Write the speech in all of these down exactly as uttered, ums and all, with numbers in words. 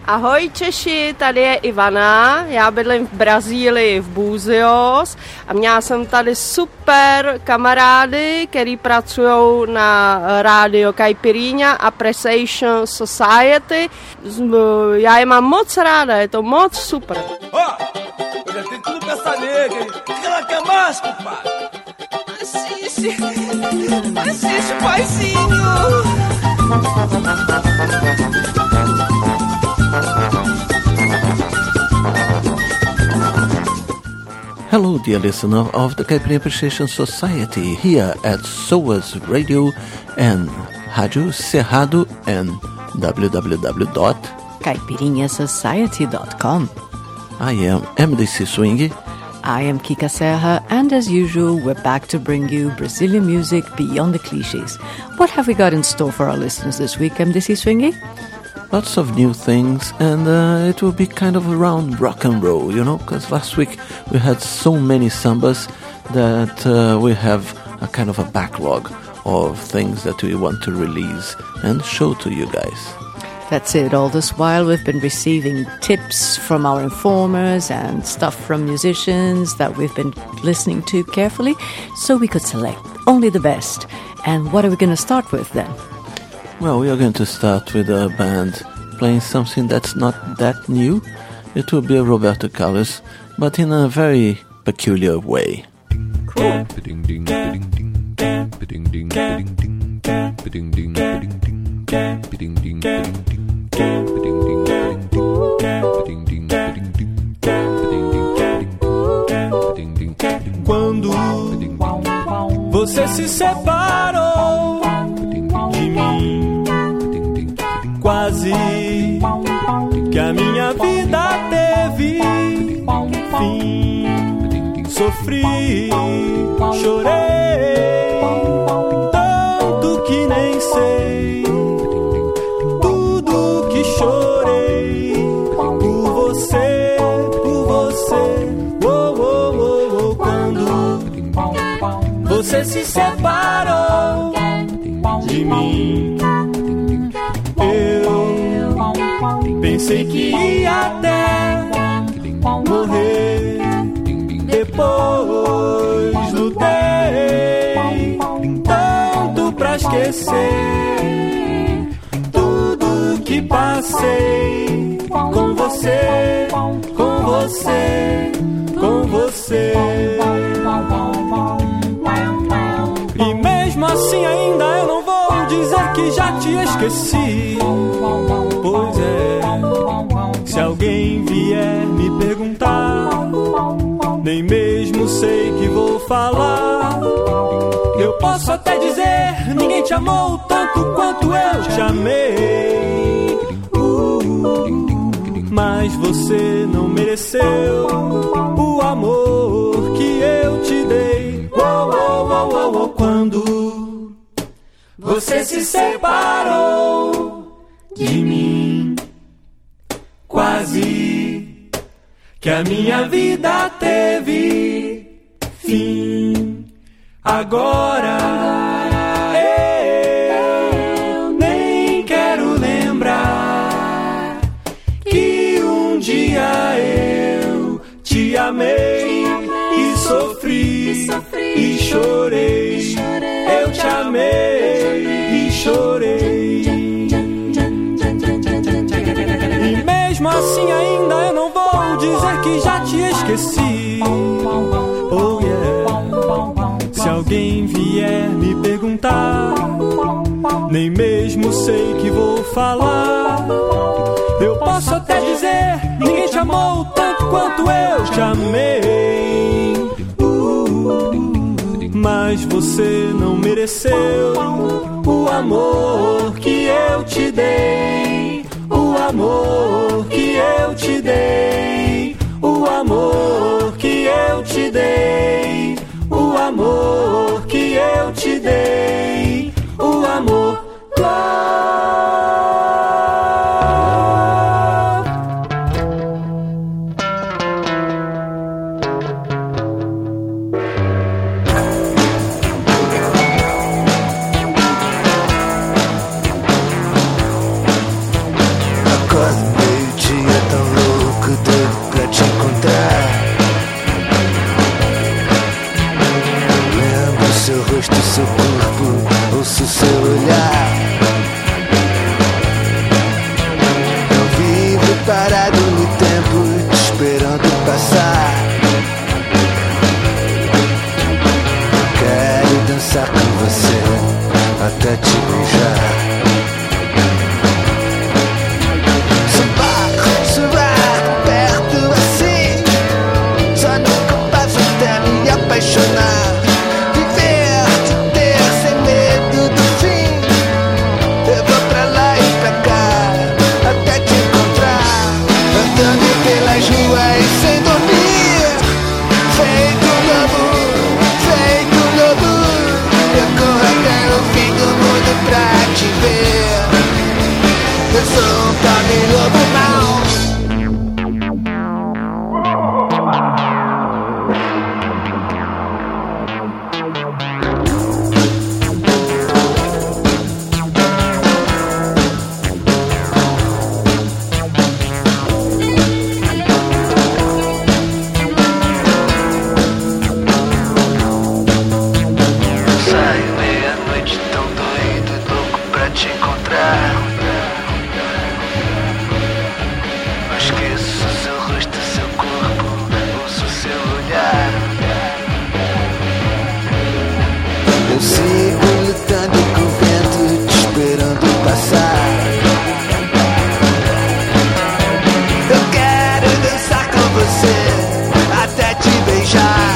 Ahoj Češi, tady je Ivana, já bydlím v Brazílii v Búzios a měla jsem tady super kamarády, který pracují na rádio Caipirinha a Appreciation Society. Já je mám moc ráda, je to moc super. Ó, eu já tenho tudo pra essa nega, o que ela quer mais, compadre? Assiste, assiste, paizinho. Hello, dear listener of the Caipirinha Appreciation Society, here at S O A S Radio and Rádio Cerrado and w w w dot caipirinha society dot com. I am M D C Swing. I am Kika Serra, and as usual, we're back to bring you Brazilian music beyond the clichés. What have we got in store for our listeners this week, M D C Swingy? Lots of new things, and uh, it will be kind of around rock and roll, you know, because last week we had so many sambas that uh, we have a kind of a backlog of things that we want to release and show to you guys. That's it. All this while, we've been receiving tips from our informers and stuff from musicians that we've been listening to carefully, so we could select only the best. And what are we going to start with then? Well, we are going to start with a band playing something that's not that new. It will be a Roberto Carlos, but in a very peculiar way. Cool. Quando você se separou de mim, quase que a minha vida teve fim. Sofri, chorei, tanto que nem sei tudo que chorei por você, por você. Oh, oh, oh, oh. Quando você se separou de mim, eu pensei que ia até morrer. Depois lutei tanto pra esquecer tudo que passei com você, com você, com você. E mesmo assim ainda eu não vou dizer que já te esqueci. Pois é, se alguém vier me perguntar, nem mesmo sei que vou falar. Eu posso até dizer, ninguém te amou tanto quanto eu te amei. uh, Mas você não mereceu o amor que eu te dei. oh, oh, oh, oh, oh. Quando você se separou de mim, quase que a minha vida teve fim. Agora eu nem quero lembrar que um dia eu te amei e sofri e chorei. Eu te amei e chorei. E mesmo assim ainda eu não vou dizer que já te esqueci. Oh yeah. Se alguém vier me perguntar, nem mesmo sei que vou falar. Eu posso até dizer, ninguém te amou tanto quanto eu te amei. uh, Mas você não mereceu o amor que eu te dei. O amor que eu te dei, o amor que eu te dei, o amor que eu te dei, o amor. Quase meio-dia fico doido pra te encontrar. Lembro seu rosto, seu corpo, ouço seu olhar. Eu vivo parado no tempo, te esperando passar. Quero dançar com você até te beijar. Subar, subar perto assim, só nunca passo até me apaixonar. Viver, te ter sem medo do fim. Eu vou pra lá e pra cá até te encontrar. Andando pelas ruas sem dormir, feito lobo, feito lobo. Eu corro até o fim do mundo pra te ver. Eu sou um pobre lobo mau. Saio meia-noite tão doido, louco pra te encontrar. Eu esqueço seu rosto, seu corpo, ouço seu olhar. Eu sigo lutando com o vento, te esperando passar. Eu quero dançar com você até te beijar.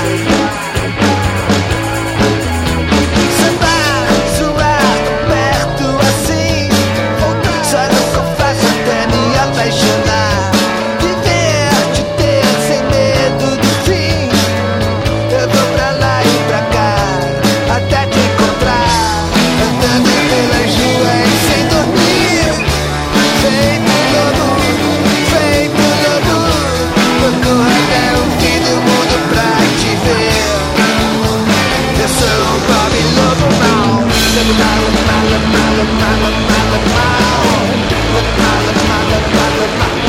Sambar, suar perto assim, só nunca faço até me apaixonar. Viver, te ter sem medo do fim. Eu vou pra lá e pra cá até te encontrar. Andando pelas ruas sem dormir, feito lobo, feito lobo. Eu corro até o fim do mundo pra te ver. Eu sou um pobre lobo mau. Lobo mau, malo, malo, malo, malo, mau. Lobo malo, malo, malo, mau.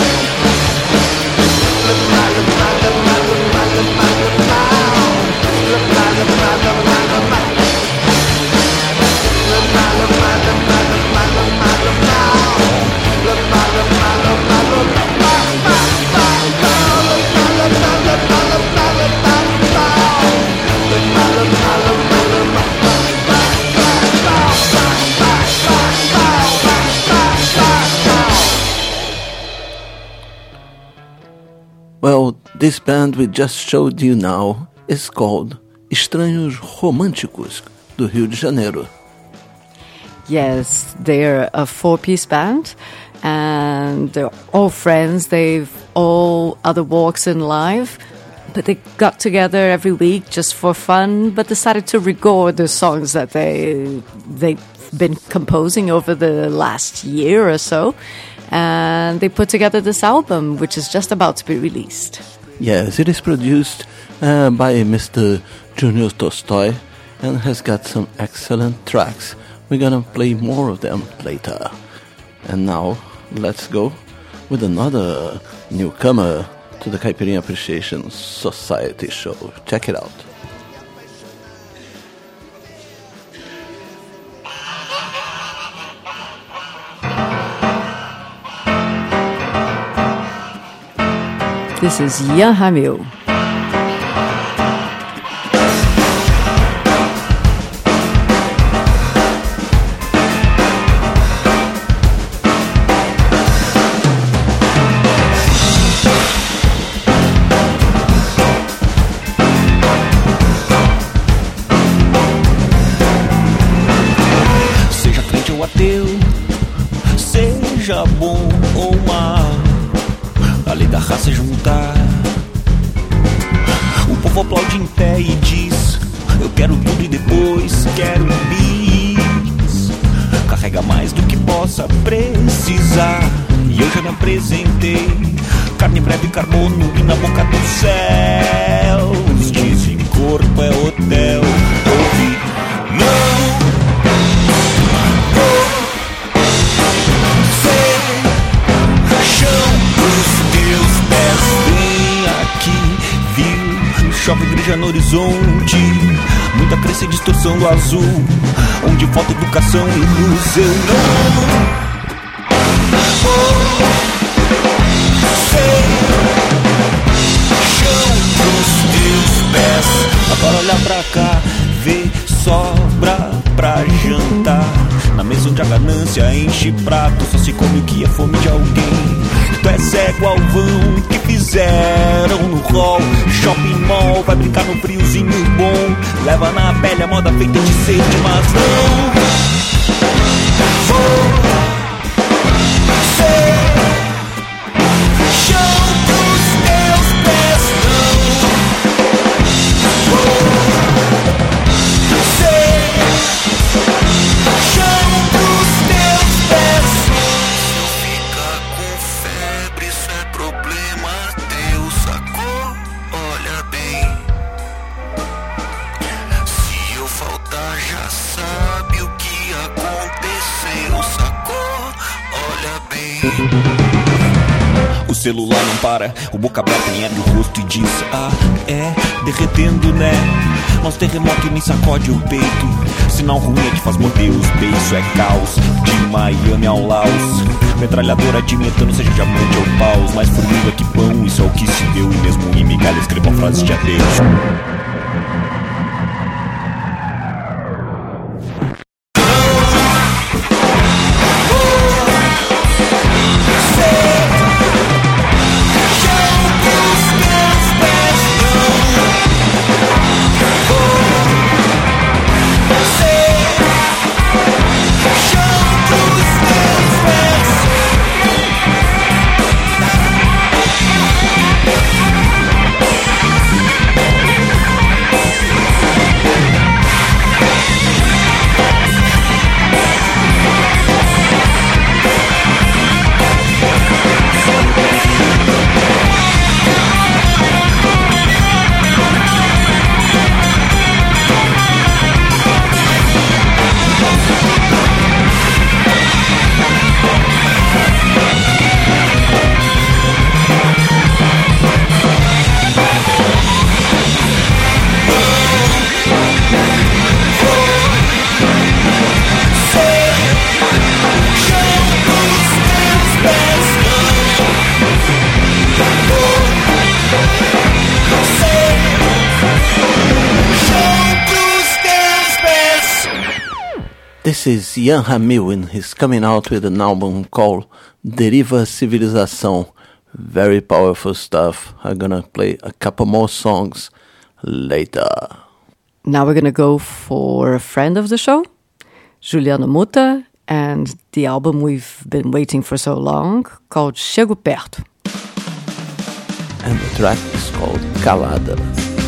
Lobo malo, malo, malo, malo, malo, mau. Lobo malo, malo, malo, mau. Lobo malo, malo, malo, malo, malo, mau. Lobo malo, malo, malo, mau. Well, this band we just showed you now is called Estranhos Românticos, do Rio de Janeiro. Yes, they're a four-piece band, and they're all friends. They've all other walks in life, but they got together every week just for fun, but decided to record the songs that they, they've been composing over the last year or so. And they put together this album, which is just about to be released. Yes, it is produced uh, by Mister Junior Tolstoy and has got some excellent tracks. We're gonna play more of them later. And now, let's go with another newcomer to the Caipirinha Appreciation Society show. Check it out. This is Ian Hamil. Seja crente ou ateu, seja bom ou mal, a lei da raça é juntar. O povo aplaude em pé e diz: eu quero tudo e depois quero bis. Carrega mais do que possa precisar, e eu já me apresentei. Carne, breve, carbono e na boca dos céus. Dizem corpo é hotel. Ouvi, não vou ser chão dos teus pés. chove igreja no horizonte, muita crença e distorção do azul, onde falta educação e luz. Eu não agora olha pra cá, vê, sobra pra jantar. Na mesa onde a ganância enche prato, só se come o que é fome de alguém. Tu é cego ao vão que fizeram no hall, shopping mall, vai brincar no friozinho bom. Leva na pele a moda feita de sede, mas não vou ser chão pros teus pés, não vou ser chão pros teus pés. Se eu ficar com febre, isso é problema teu, sacou? Olha bem, se eu faltar já sabe o que aconteceu, sacou? Olha bem. O celular não para, o boca aberta nem abre o rosto e diz: ah, é, derretendo, né? Mas terremoto me sacode o peito. Sinal ruim é que faz morder os beiços. É caos, de Miami ao Laos. Metralhadora de metano, seja diamante ou paus. Mais formiga que pão, isso é o que se deu. E mesmo em migalha escreva frases de adeus. This is Ian Hamil, and he's coming out with an album called Deriva Civilização. Very powerful stuff. I'm gonna play a couple more songs later. Now we're gonna go for a friend of the show, Juliana Muta, and the album we've been waiting for so long, called Chego Perto. And the track is called Calada.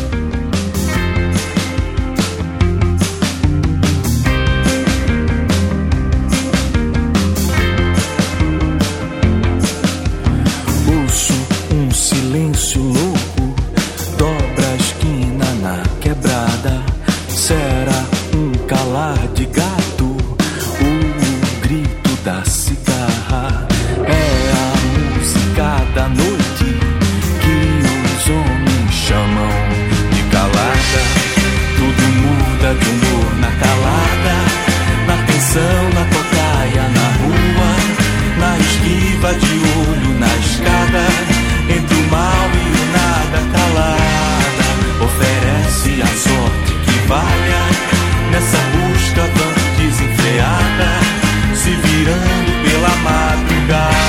Silêncio louco, dobra a esquina na quebrada. Será um calar de gato, o grito da cigarra. É a música da noite que os homens chamam de calada. Tudo muda de humor na calada, na tensão, na tocaia, na rua, na esquiva de olho, na escada. Entre o mal e o nada, calada, oferece a sorte que valha. Nessa busca tão desenfreada, se virando pela madrugada.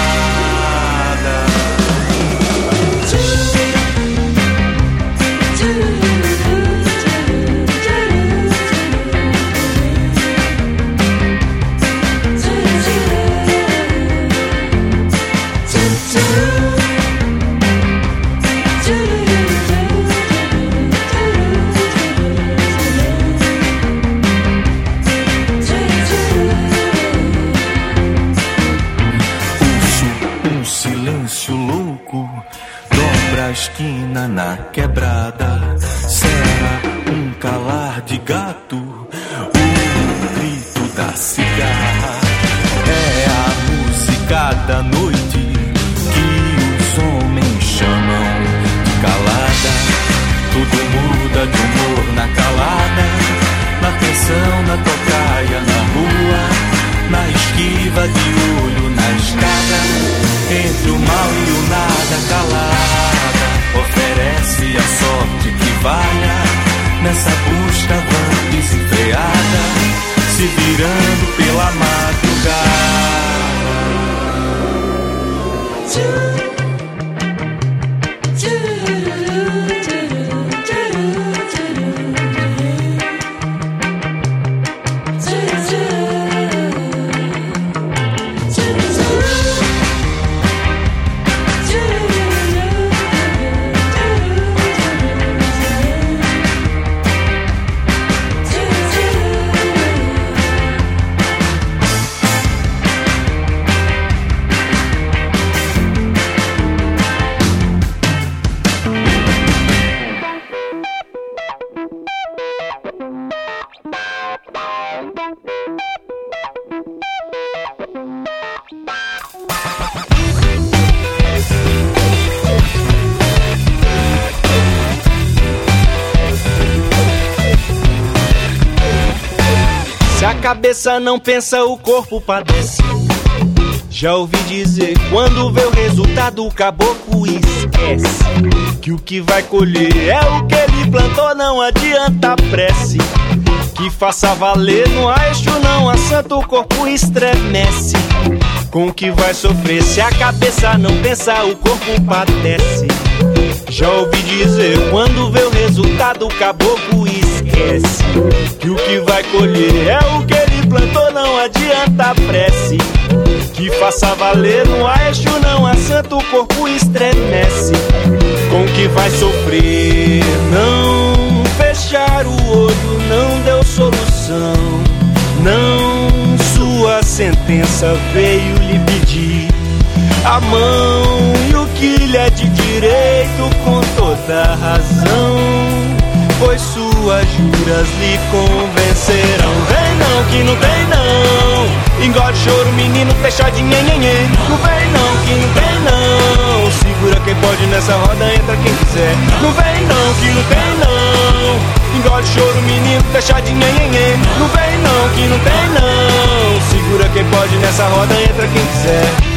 Esquina na quebrada, será um calar de gato, o grito da cigarra. É a música da noite que os homens chamam de calada. Todo mundo o mal e o nada calada. Oferece a sorte que valha nessa busca vã desenfreada, se virando pela madrugada. Se a cabeça não pensa, o corpo padece. Já ouvi dizer, quando vê o resultado, o caboclo esquece que o que vai colher é o que ele plantou, não adianta prece. Que faça valer, não há eixo, não há santo, o corpo estremece com o que vai sofrer. Se a cabeça não pensa, o corpo padece. Já ouvi dizer, quando vê o resultado, o caboclo esquece que o que vai colher é o que ele plantou, não adianta prece. Que faça valer, não há eixo, não há santo, o corpo estremece com o que vai sofrer. Não fechar o olho não deu solução, não, sua sentença veio lhe pedir a mão e o que lhe é de direito com toda razão, pois suas juras lhe convencerão. Vem não, que não tem não, engole choro menino, deixa de nhenhenhê. Não vem não, que não tem não, segura quem pode nessa roda, entra quem quiser. Não vem não, que não tem não, engole choro menino, deixa de nhenhenhê. Não vem não, que não tem não, segura quem pode nessa roda, entra quem quiser.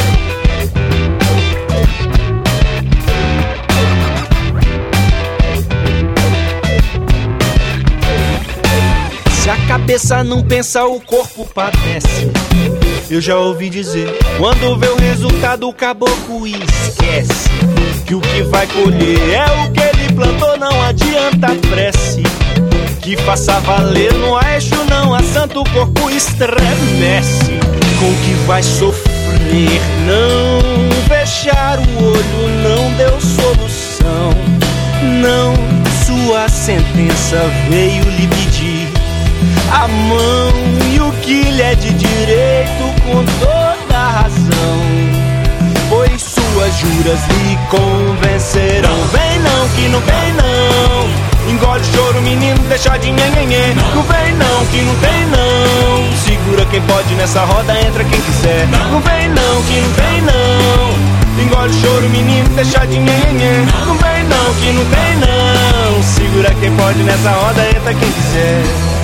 Se a cabeça não pensa, o corpo padece. Eu já ouvi dizer, quando vê o resultado, o caboclo esquece que o que vai colher é o que ele plantou, não adianta prece. Que faça valer, não há eixo, não há santo, o corpo estremece com o que vai sofrer. Não fechar o olho não deu solução, não, sua sentença veio lhe pedir a mão e o que lhe é de direito com toda a razão, pois suas juras lhe convencerão. Vem não, que não vem não, engole choro menino, deixa de nhenhenhê. Não vem não, que não tem não, segura quem pode nessa roda, entra quem quiser. Não vem não, que não tem não, engole choro menino, deixa de nhenhenhê. Não vem não, que não tem não, segura quem pode nessa roda, entra quem quiser.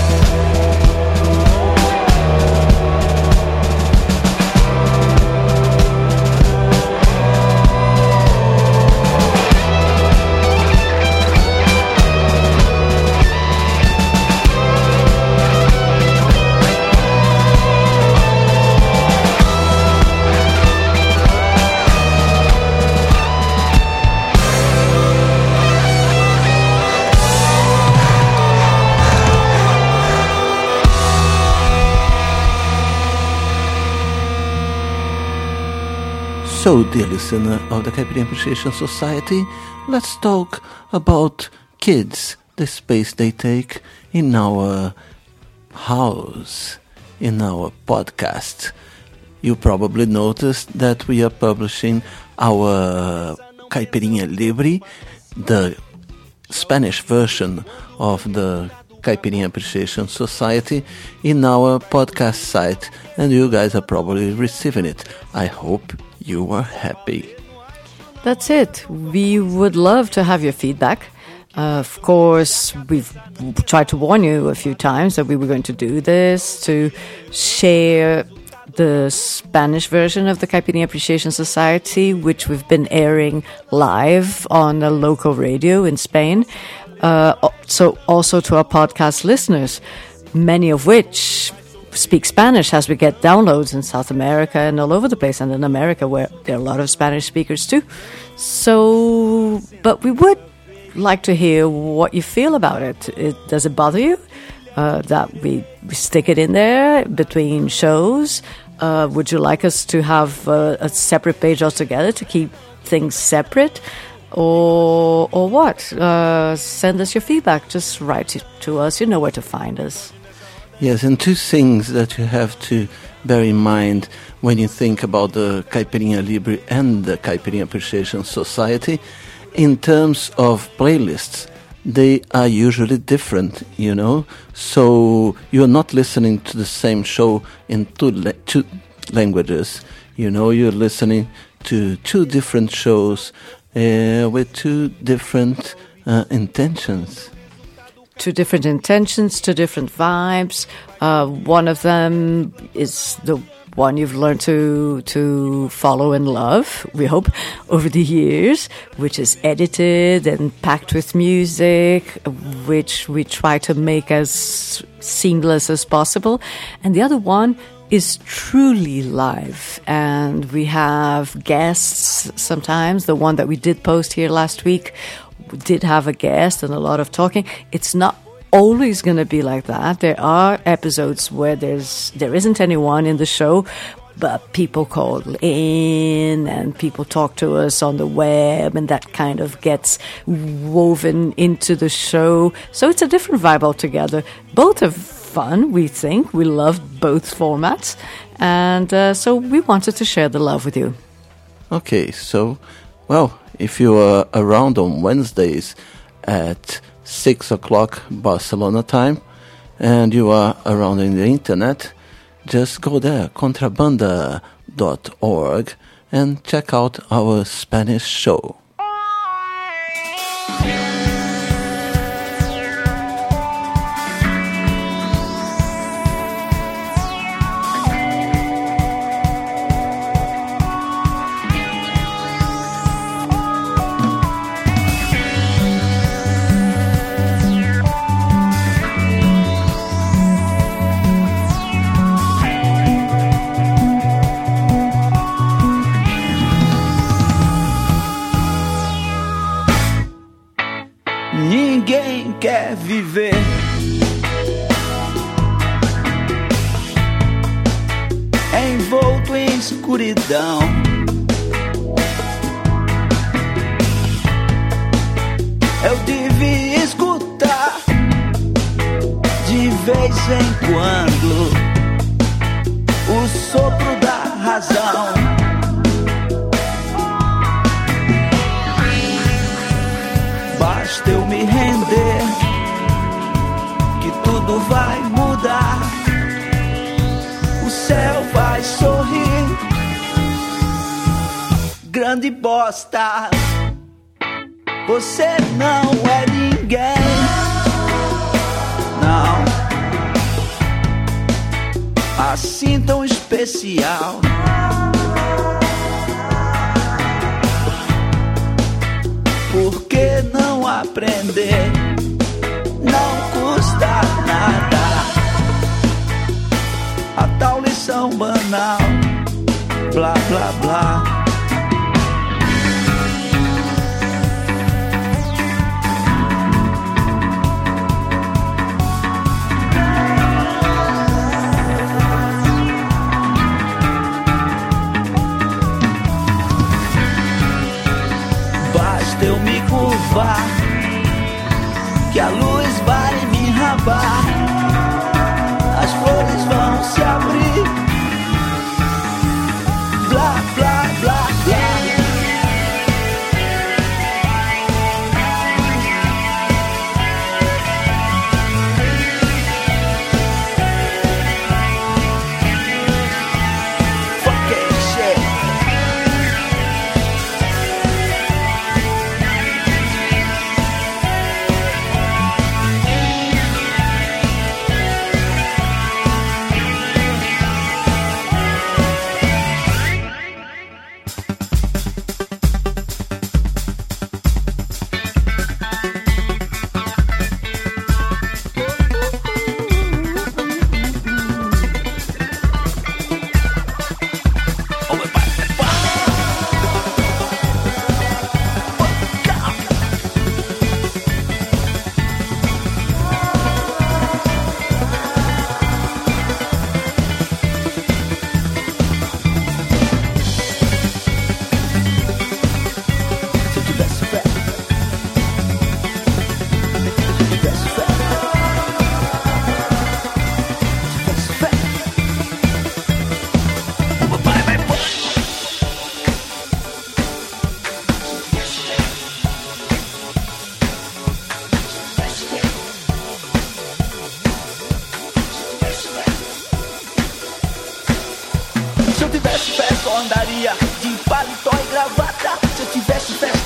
So, dear listener of the Caipirinha Appreciation Society, let's talk about kids, the space they take in our house, in our podcast. You probably noticed that we are publishing our Caipirinha Libre, the Spanish version of the Caipirinha Appreciation Society, in our podcast site, and you guys are probably receiving it. I hope you are happy. That's it. We would love to have your feedback. Uh, of course, we've tried to warn you a few times that we were going to do this, to share the Spanish version of the Caipirinha Appreciation Society, which we've been airing live on a local radio in Spain. Uh, so also to our podcast listeners, many of which speak Spanish, as we get downloads in South America and all over the place, and in America where there are a lot of Spanish speakers too. So, but we would like to hear what you feel about it. it does it bother you uh, that we, we stick it in there between shows? Uh, would you like us to have uh, a separate page altogether to keep things separate? Or or what? Uh, send us your feedback. Just write to, to us. You know where to find us. Yes, and two things that you have to bear in mind when you think about the Caipirinha Libre and the Caipirinha Appreciation Society. In terms of playlists, they are usually different, you know. So you're not listening to the same show in two, la- two languages. You know, you're listening to two different shows uh, with two different uh, intentions. Two different intentions, two different vibes. Uh, one of them is the one you've learned to to follow and love, we hope, over the years, which is edited and packed with music, which we try to make as seamless as possible. And the other one is truly live, and we have guests sometimes. The one that we did post here last week did have a guest and a lot of talking. It's not always going to be like that. There are episodes where there's there isn't anyone in the show, but people call in and people talk to us on the web, and that kind of gets woven into the show. So it's a different vibe altogether. Both are fun, we think. We love both formats, and uh, so we wanted to share the love with you. Okay, so, well, if you are around on Wednesdays at six o'clock Barcelona time, and you are around in the internet, just go there, contrabanda dot org, and check out our Spanish show. Ninguém quer viver envolto em escuridão. Eu devia escutar de vez em quando o sopro da razão. Basta eu me render, que tudo vai mudar. O céu vai sorrir. Grande bosta, você não é ninguém. Não, assim tão especial. Por que não aprender? Não custa nada. A tal lição banal, blá blá blá. Eu me curvar, que a luz vai me rabar, as flores vão se abrir, blá, blá, blá, blá. Fucking shit.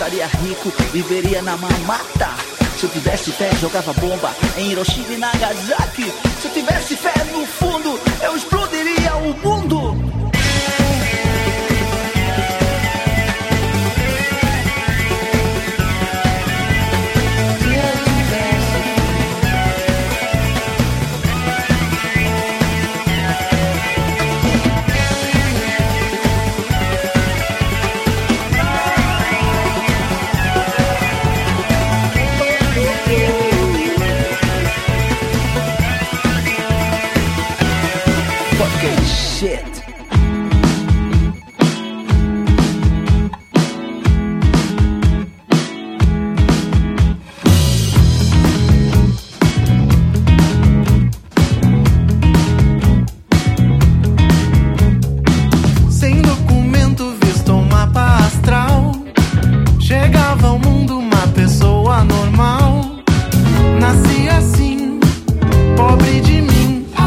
estaria rico, viveria na mamata. Se eu tivesse fé, jogava bomba em Hiroshima e Nagasaki. Se eu tivesse fé, no fundo, eu explodiria o mundo. Shit. Sem documento, visto um mapa astral, chegava ao mundo uma pessoa normal. Nasci assim, pobre de mim.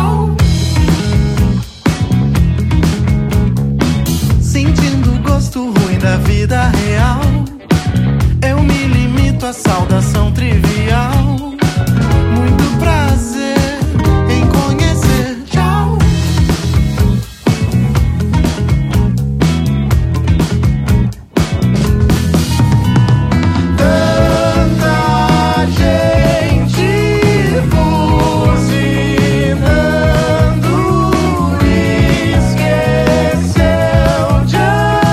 Da vida real, eu me limito à saudação trivial. Muito prazer em conhecer. Tchau. Tanta gente buzinando, esqueceu de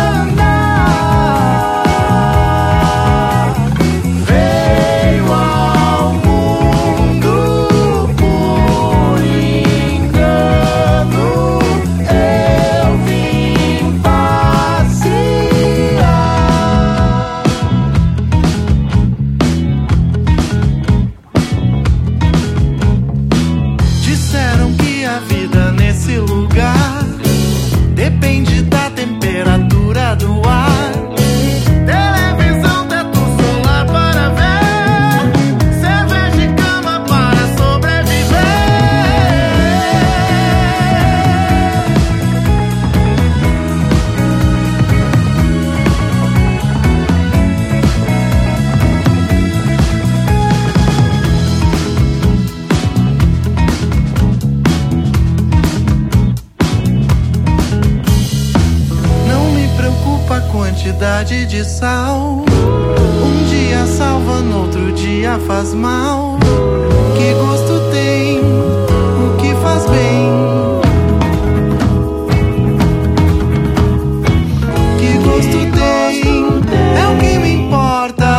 de sal. Um dia salva, no outro dia faz mal. Que gosto tem o que faz bem? Que gosto tem é o que me importa.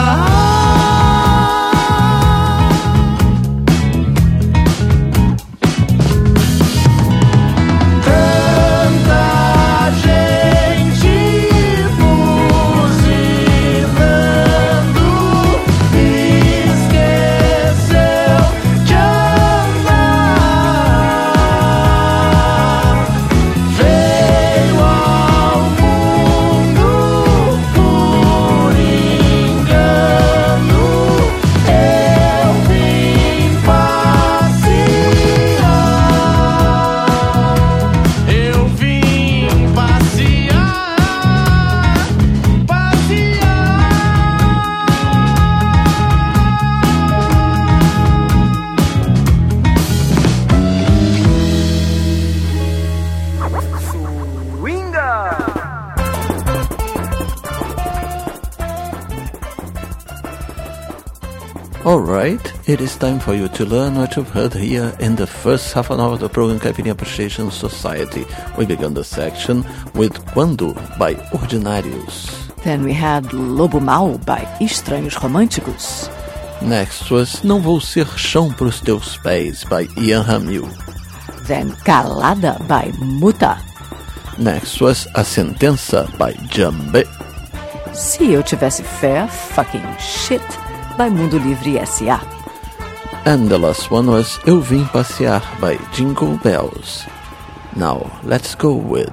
Alright, it is time for you to learn what you've heard here in the first half an hour of the program Caipirinha Appreciation Society. We began the section with Quando by Ordinários. Then we had Lobo Mau by Estranhos Românticos. Next was Não Vou Ser Chão Pros Teus Pés by Ian Ramil. Then Calada by Muta. Next was A Sentença by Jambe. Se Eu Tivesse Fé, Fucking Shit by Mundo Livre S A. And the last one was Eu Vim Passear by Jingle Bells. Now, let's go with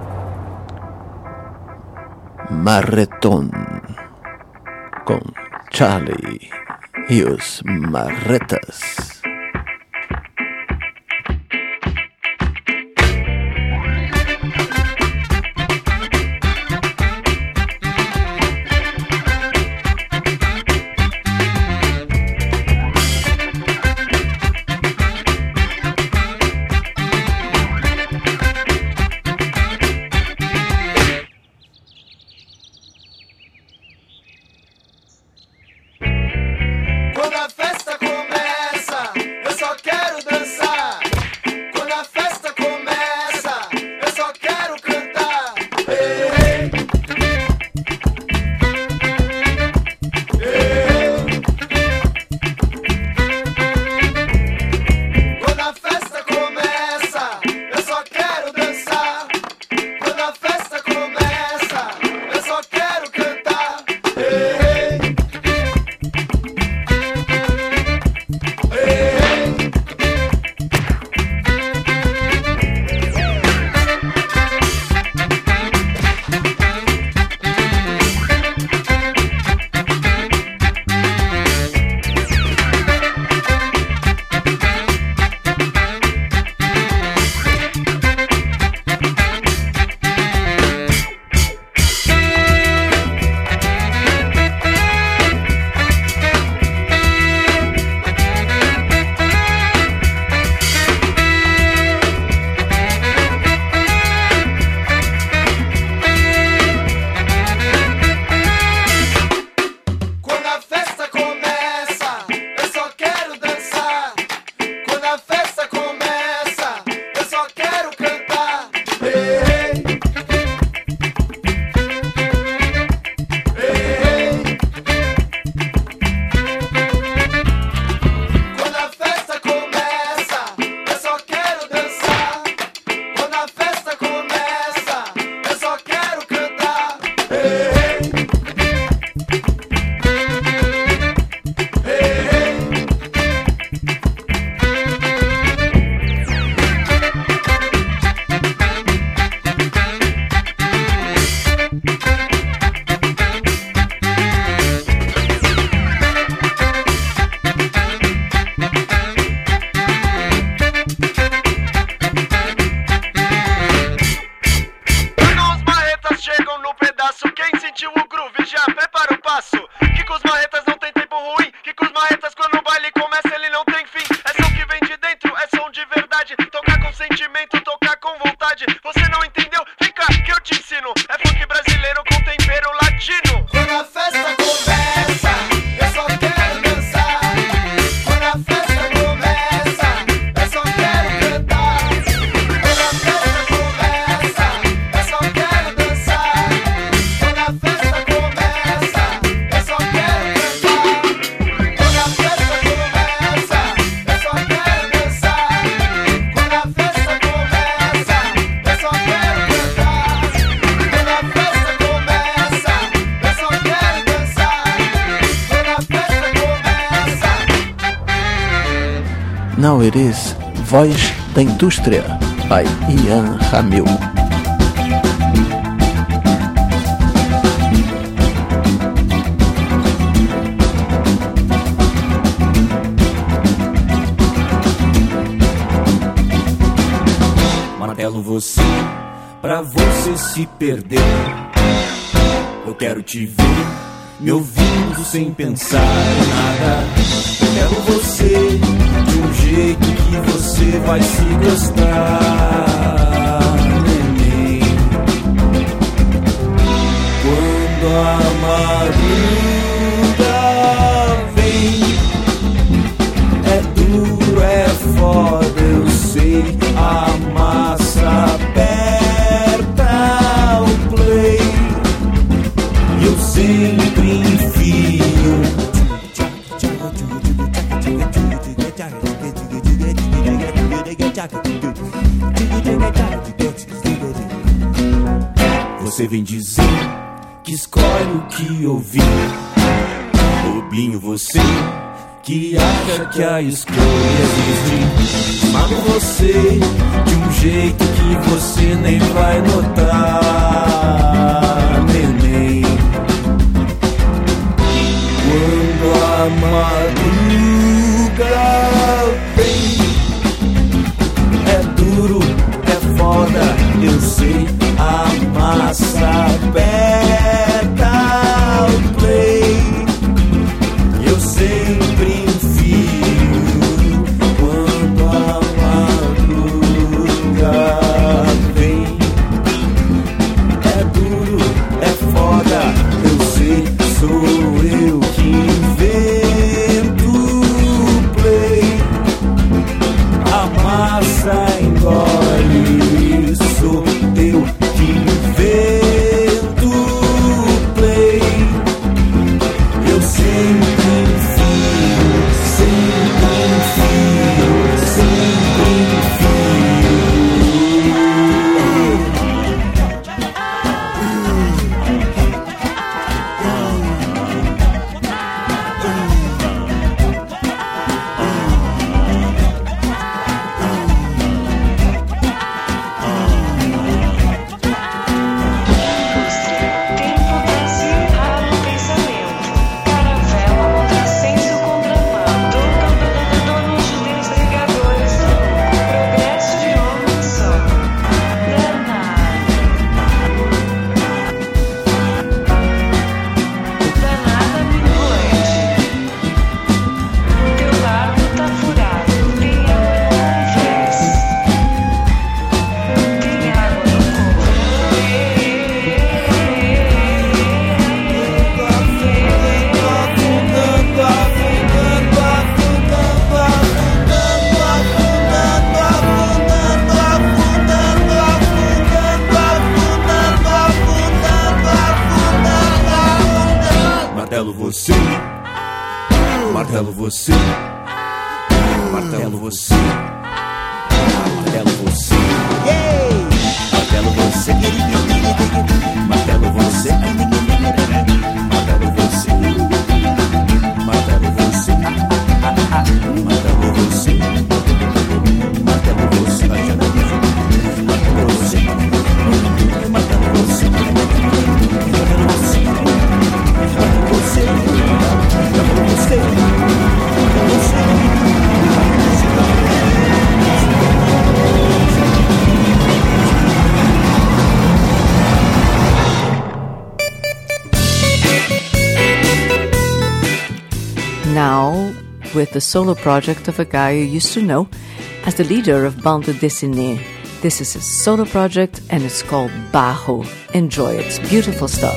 Marreton com Charlie e os Marretas. now it is Voz da Indústria by Ian Ramil. Martelo você, pra você se perder. Eu quero te ver, me ouvindo sem pensar em nada. Eu quero você de um jeito que você vai se gostar, neném. Quando a madruga vem, é duro, é foda, eu sei. A massa aperta o play e eu sempre enfio. Você vem dizer que escolhe o que ouvir. Bobinho você que acha que a escolha existe. Mago você de um jeito que você nem vai notar, neném. Quando a madruga vem, é duro, é foda, eu sei. A massa aperta o play, eu sempre enfio. Quando a madruga vem, é duro, é foda, eu sei. Sou eu que invento o play, a massa engole. Sou eu que invento o play, eu sempre enfio, sempre enfio, sempre você, martelo você, martelo você, martelo você, martelo você, martelo você, martelo você, martelo você, martelo você, martelo você, martelo você, martelo você. Now, with the solo project of a guy you used to know as the leader of Bande Dessinée. This is a solo project and it's called Bajo. Enjoy it. It's beautiful stuff.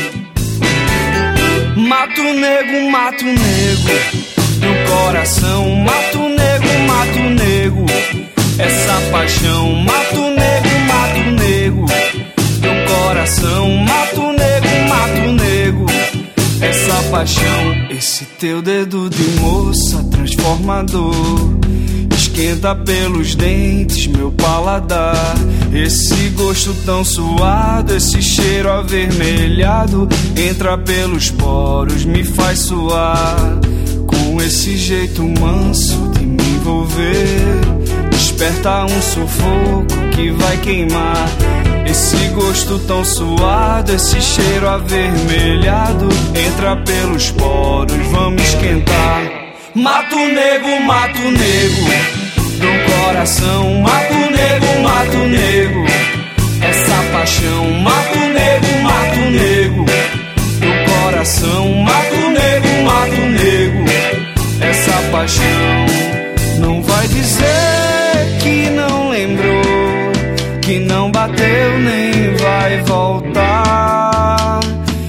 Mato nego, mato nego, meu coração. Mato nego, mato nego, essa paixão. Mato nego, mato nego, meu coração. Mato nego, mato nego, essa paixão. Esse teu dedo de moça transformador esquenta pelos dentes meu paladar. Esse gosto tão suado, esse cheiro avermelhado entra pelos poros, me faz suar. Com esse jeito manso de me envolver, desperta um sufoco que vai queimar. Esse gosto tão suado, esse cheiro avermelhado, entra pelos poros, vamos esquentar. Mato nego, mato nego, do coração. Mato nego, mato nego, essa paixão. Mato nego, mato nego, do coração. Mato nego, mato nego, essa paixão. Não vai dizer que não lembrou, que não bateu nem vai voltar.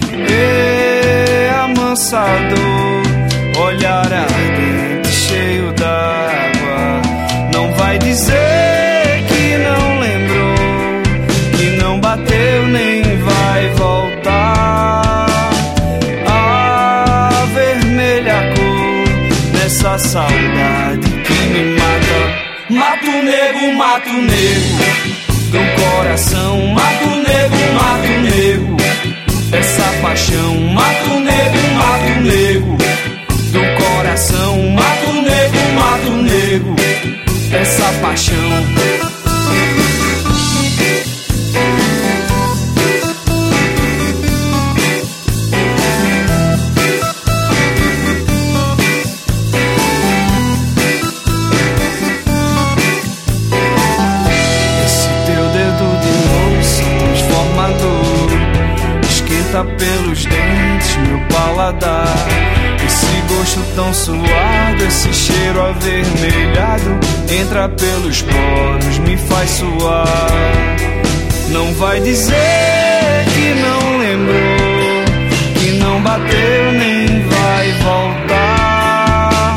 E amansador, olhar ardente, cheio d'água. Não vai dizer que não lembrou, que não bateu nem vai voltar. A vermelha cor dessa saudade que me mata. Mato nego, mato nego, do coração. Mato nego, mato nego, essa paixão. Mato nego, mato nego, do coração. Mato nego, mato nego, essa paixão. Pelos dentes, meu paladar. Esse gosto tão suado, esse cheiro avermelhado, entra pelos poros, me faz suar. Não vai dizer que não lembrou, que não bateu nem vai voltar.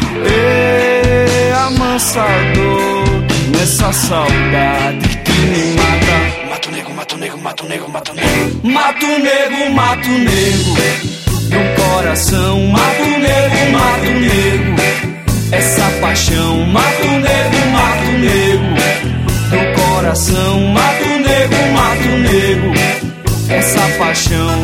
E amansador, nessa saudade que me mata. Mato nego, mato nego, mato nego, mato nego. Mato nego, mato nego, do coração. Mato nego, mato nego, essa paixão. Mato nego, mato nego, do coração. Mato nego, mato nego, essa paixão.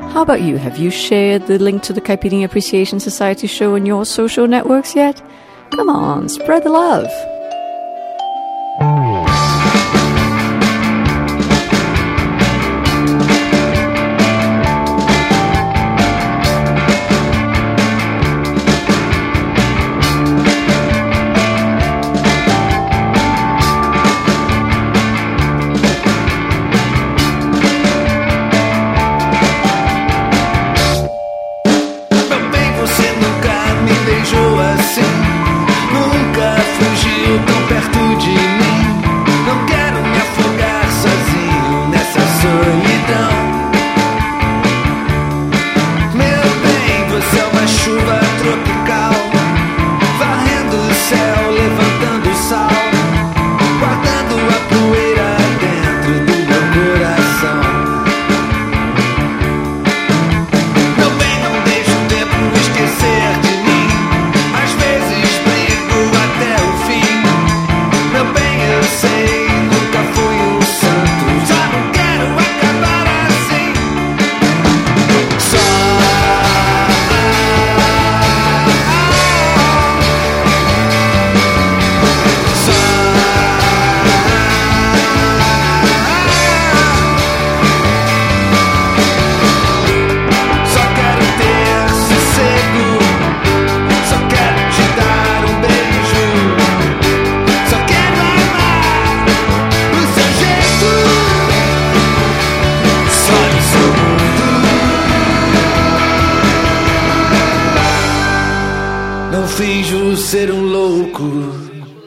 How about you? Have you shared the link to the Caipirinha Appreciation Society show on your social networks yet? Come on, spread the love. Finjo ser um louco.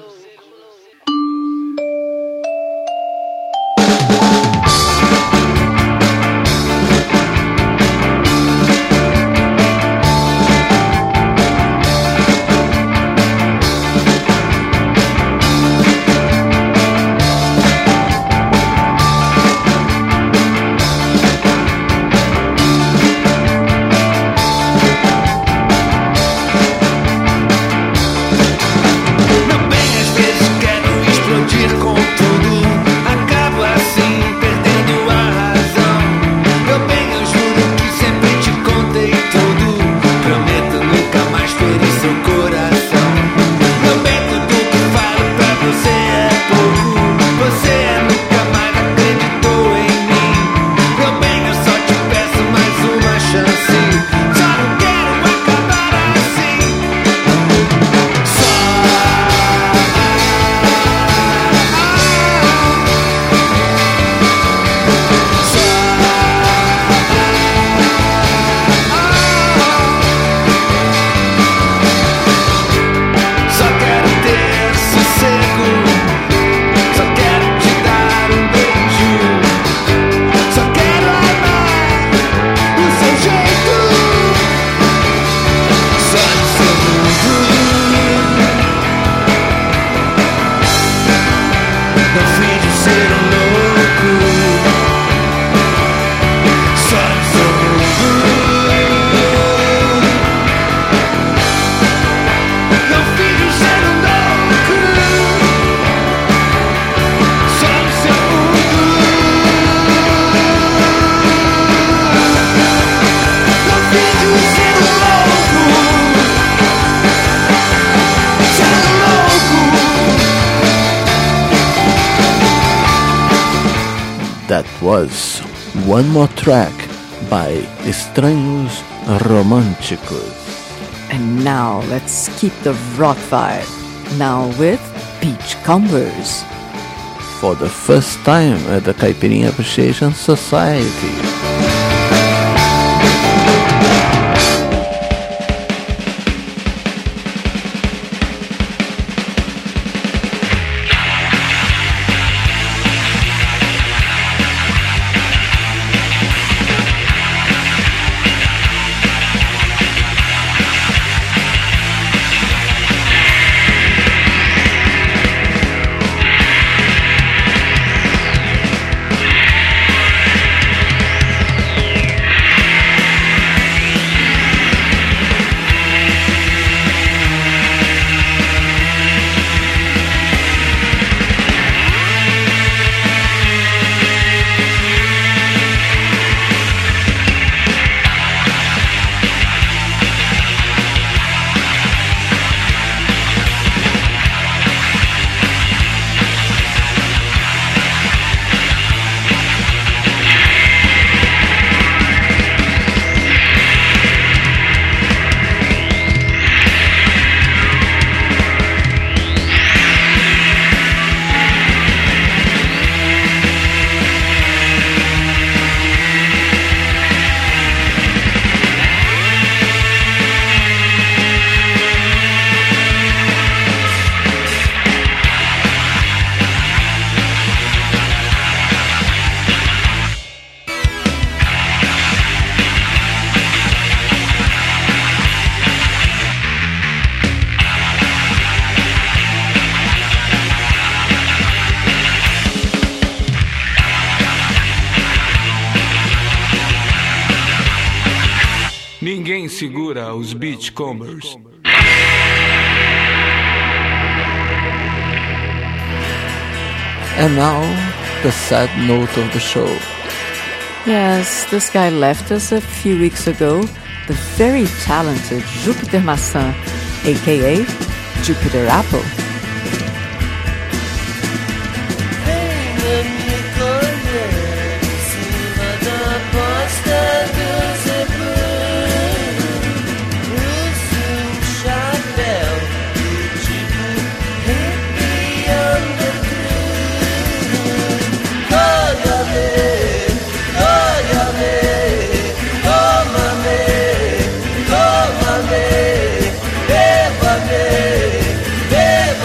That was One More Track by Estranhos Românticos. And now let's keep the rock vibe. Now with Beachcombers. For the first time at the Caipirinha Appreciation Society. ninguém segura os Beachcombers. And now, the sad note of the show. Yes, this guy left us a few weeks ago. The very talented Jupiter Maçã, aka Jupiter Apple. Beba-me,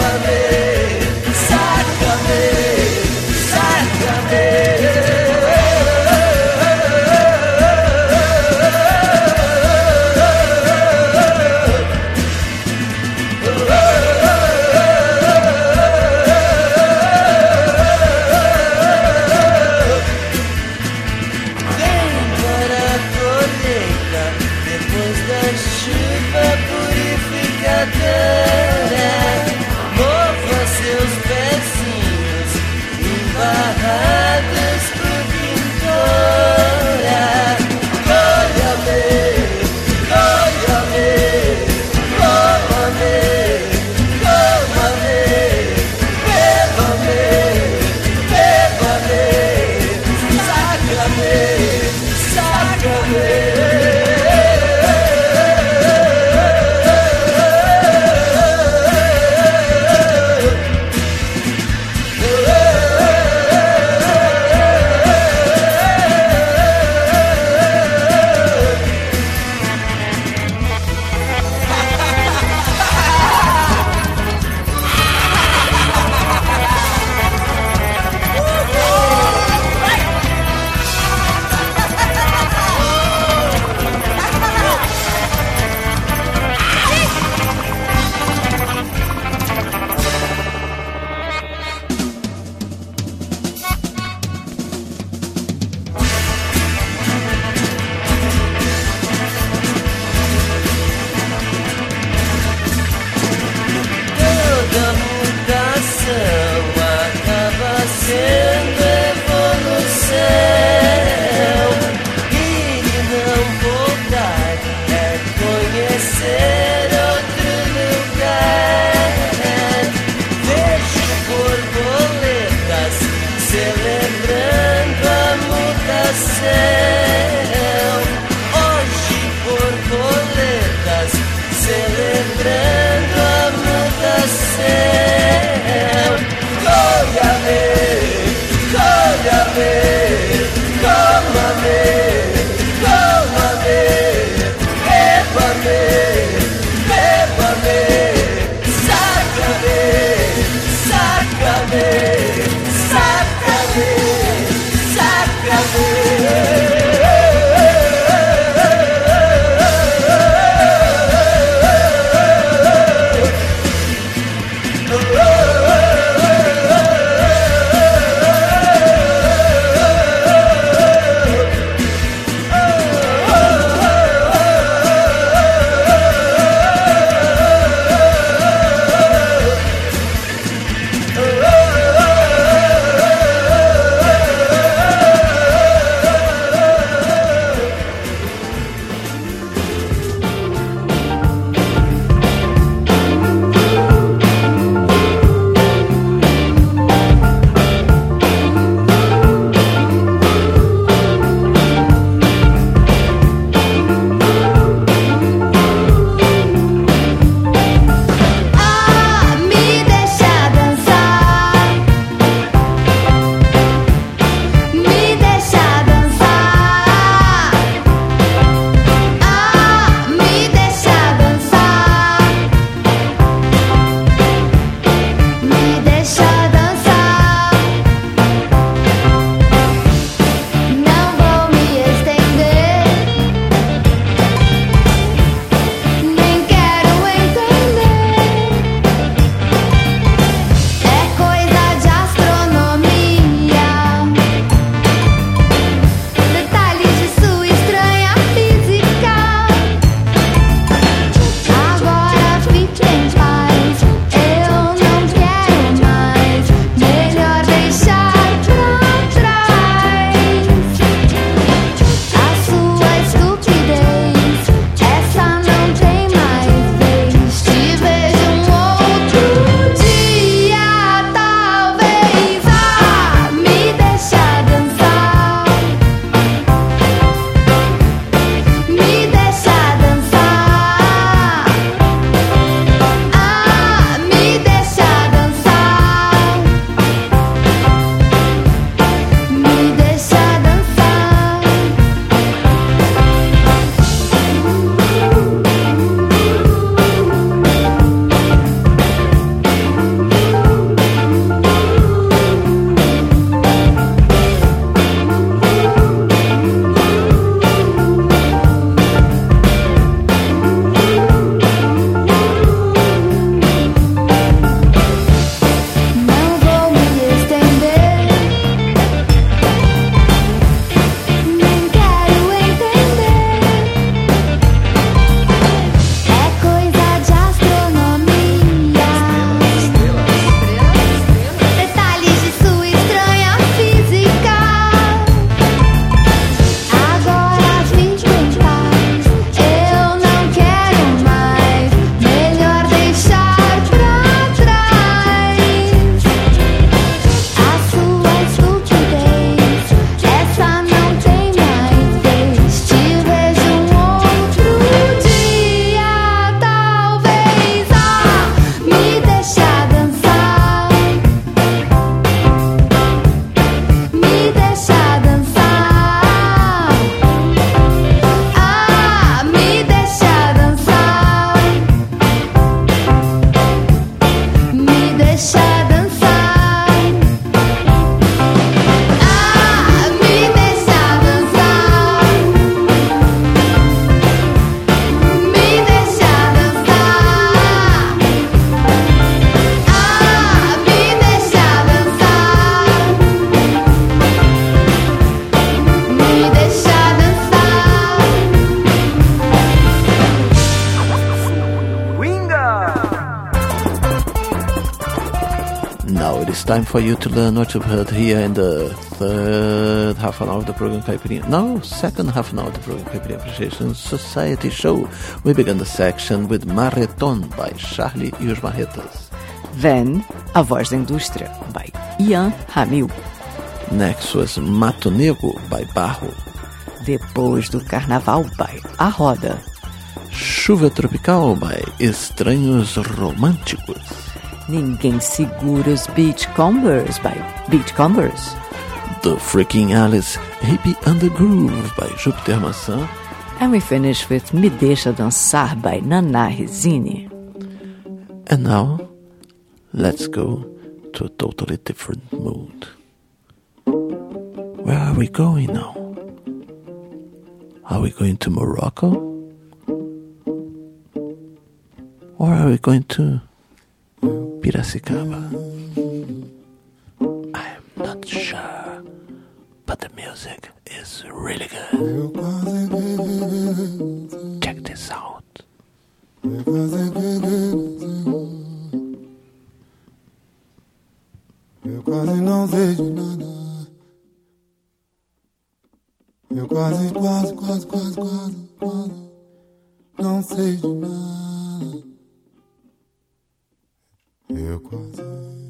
time for you to learn what you've heard here in the third half an hour of the program Caipirinha. No, second half an hour of the program Caipirinha Appreciation Society Show. We began the section with Marreton by Charlie e os Marretas. Then, A Voz da Indústria by Ian Hamil. Next was Mato Negro by Barro. Depois do Carnaval by A Roda. Chuva Tropical by Estranhos Românticos. Ninguém Segura os Beachcombers by Beachcombers. The Freaking Alice Hippie Under Groove by Júpiter Maçã. And we finish with Me Deixa Dançar by Naná Rezine. And now, let's go to a totally different mood. Where are we going now? Are we going to Morocco? Or are we going to Piracicaba? I'm not sure, but the music is really good. Check this out. Eu quase não sei de nada. Eu quase, quase, quase, quase, quase, quase não sei de nada. Eu quase.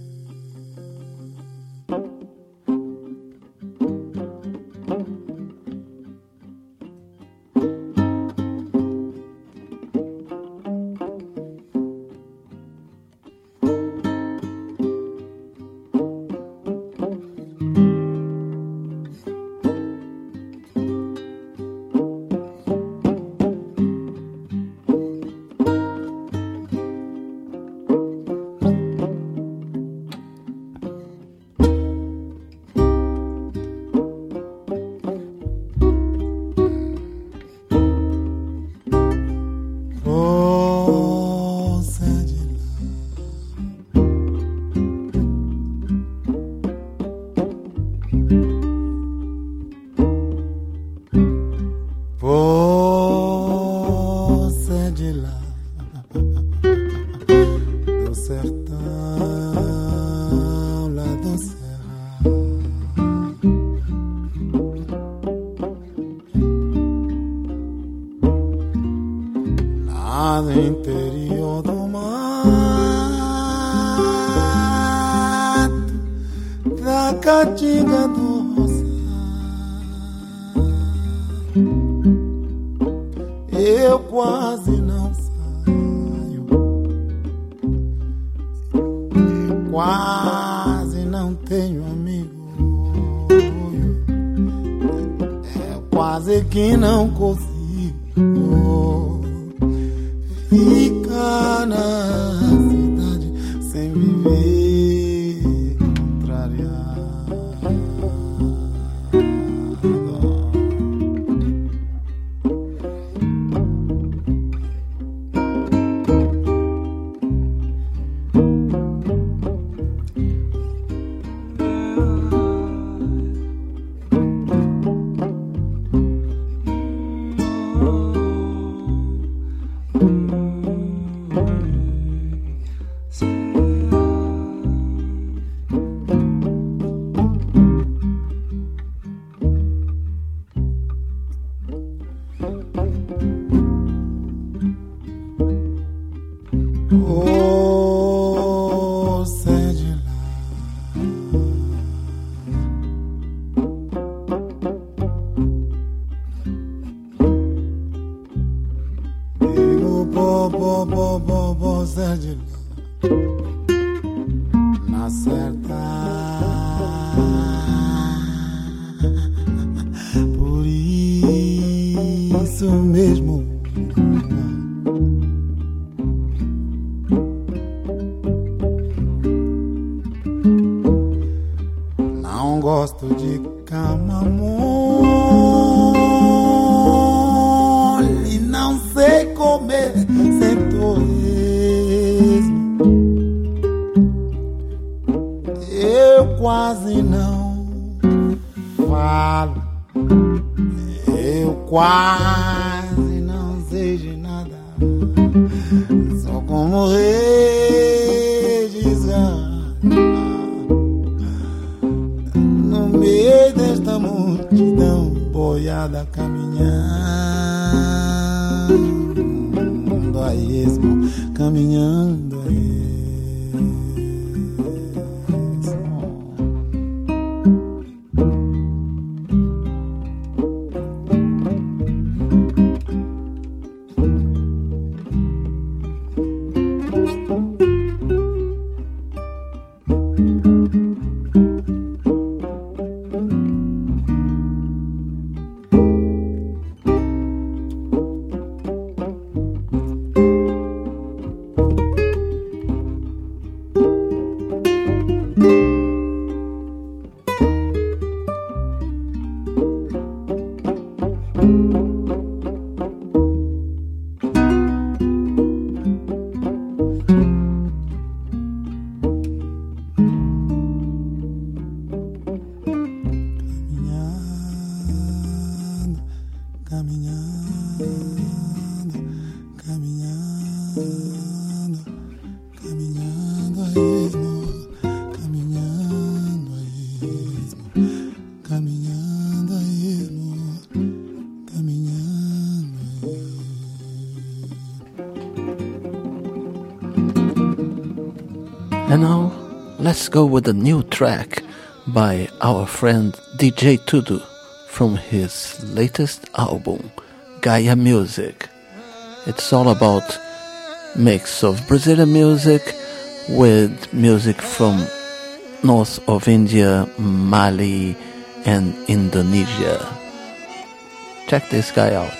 Interior do mato, da caatinga do roçado, eu quase não saio, eu quase não tenho amigo, é quase que não consigo ficar na cidade sem viver contrariado. Oh, sai de lá. Digo, bo, bo, bo, bo, bo, sai de lá. Na certa. Por isso mesmo. Gosto de cama mole, não sei comer sem torresmo. Eu quase não falo, eu quase não sei de nada, só como rei de Israel. madrugada caminhando a esmo, caminhando a esmo. And now, let's go with a new track by our friend D J Tudo from his latest album, Gaia Music. It's all about mix of Brazilian music with music from north of India, Mali, and Indonesia. Check this guy out.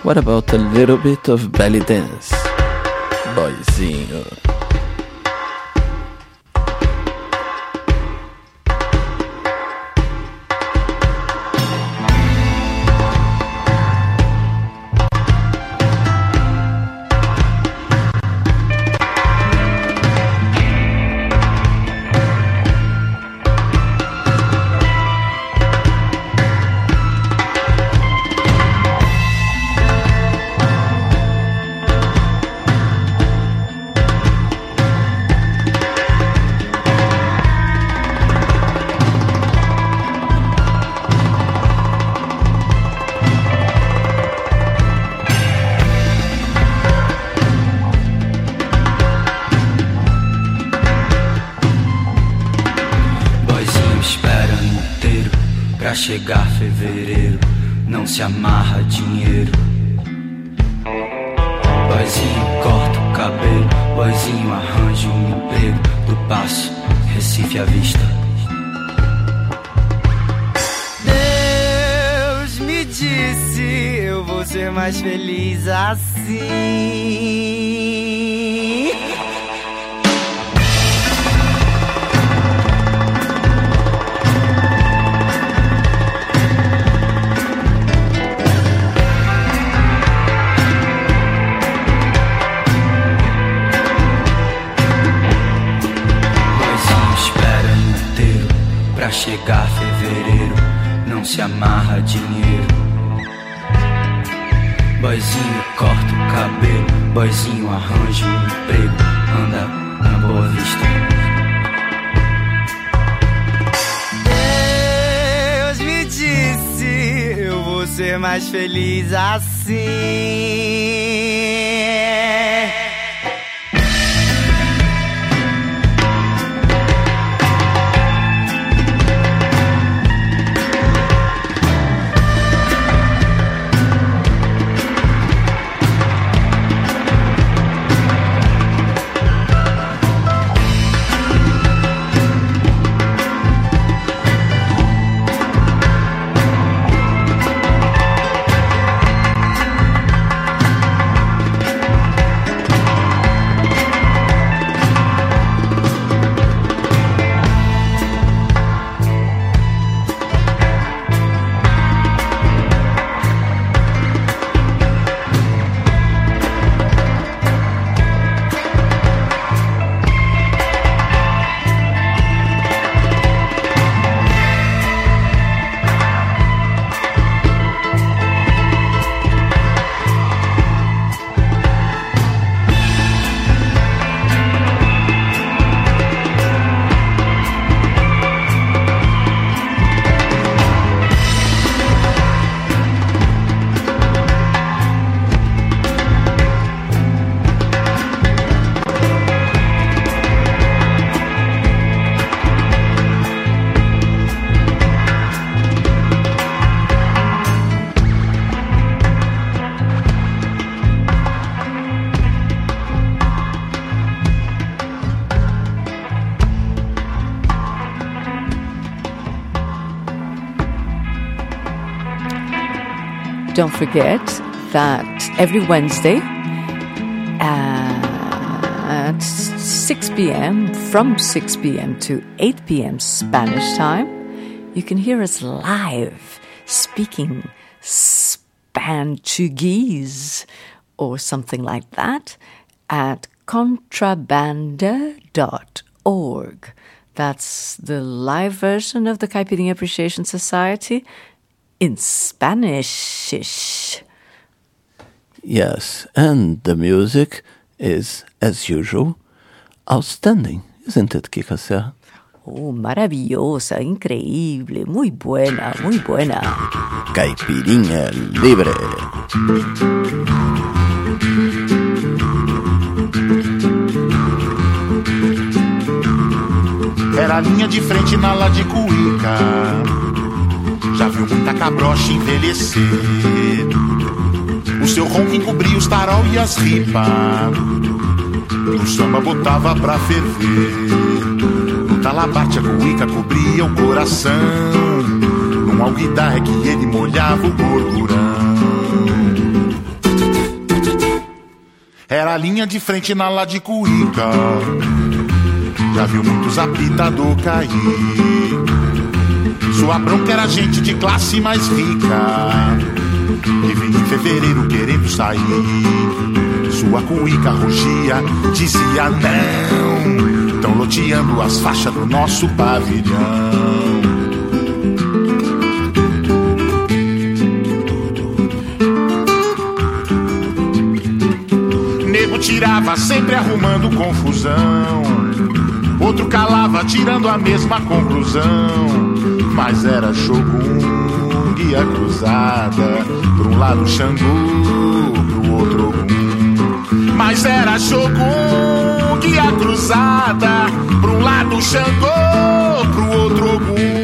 What about a little bit of belly dance? Boyzinho. Chegar fevereiro, não se amarra dinheiro. Boizinho corta o cabelo, boizinho arranja um emprego. Do Passo, Recife à vista. Deus me disse, eu vou ser mais feliz assim. Pra chegar fevereiro, não se amarra dinheiro. Boizinho corta o cabelo, boizinho arranja um emprego. Anda na Boa Vista. Deus me disse, eu vou ser mais feliz assim. Don't forget that every Wednesday at six p.m., from six p.m. to eight p.m. Spanish time, you can hear us live speaking Spanchugese or something like that at contrabanda dot org. That's the live version of the Caipirinha Appreciation Society in Spanish. Yes, and the music is, as usual, outstanding, isn't it, Kika Serra? Oh, maravillosa, increíble, muy buena, muy buena. Caipirinha Libre. Era a linha de frente na lá de Cuíca. Já viu muita cabrocha envelhecer. O seu ronco encobria os tarol e as ripas. O samba botava pra ferver. No talabarte a Cuíca cobria o coração. Num alguidar é que ele molhava o gordurão. Era a linha de frente na Ladicuíca. Já viu muitos apitador cair. Sua bronca era gente de classe mais rica, que vinha em fevereiro querendo sair. Sua cuíca rugia, dizia não, tão loteando as faixas do nosso pavilhão. Nego tirava sempre arrumando confusão, outro calava tirando a mesma conclusão. Mas era Shogun, guia cruzada, pra um lado Xangô, pro outro Ogum. Mas era Shogun, guia cruzada, pra um lado Xangô, pro outro Ogum.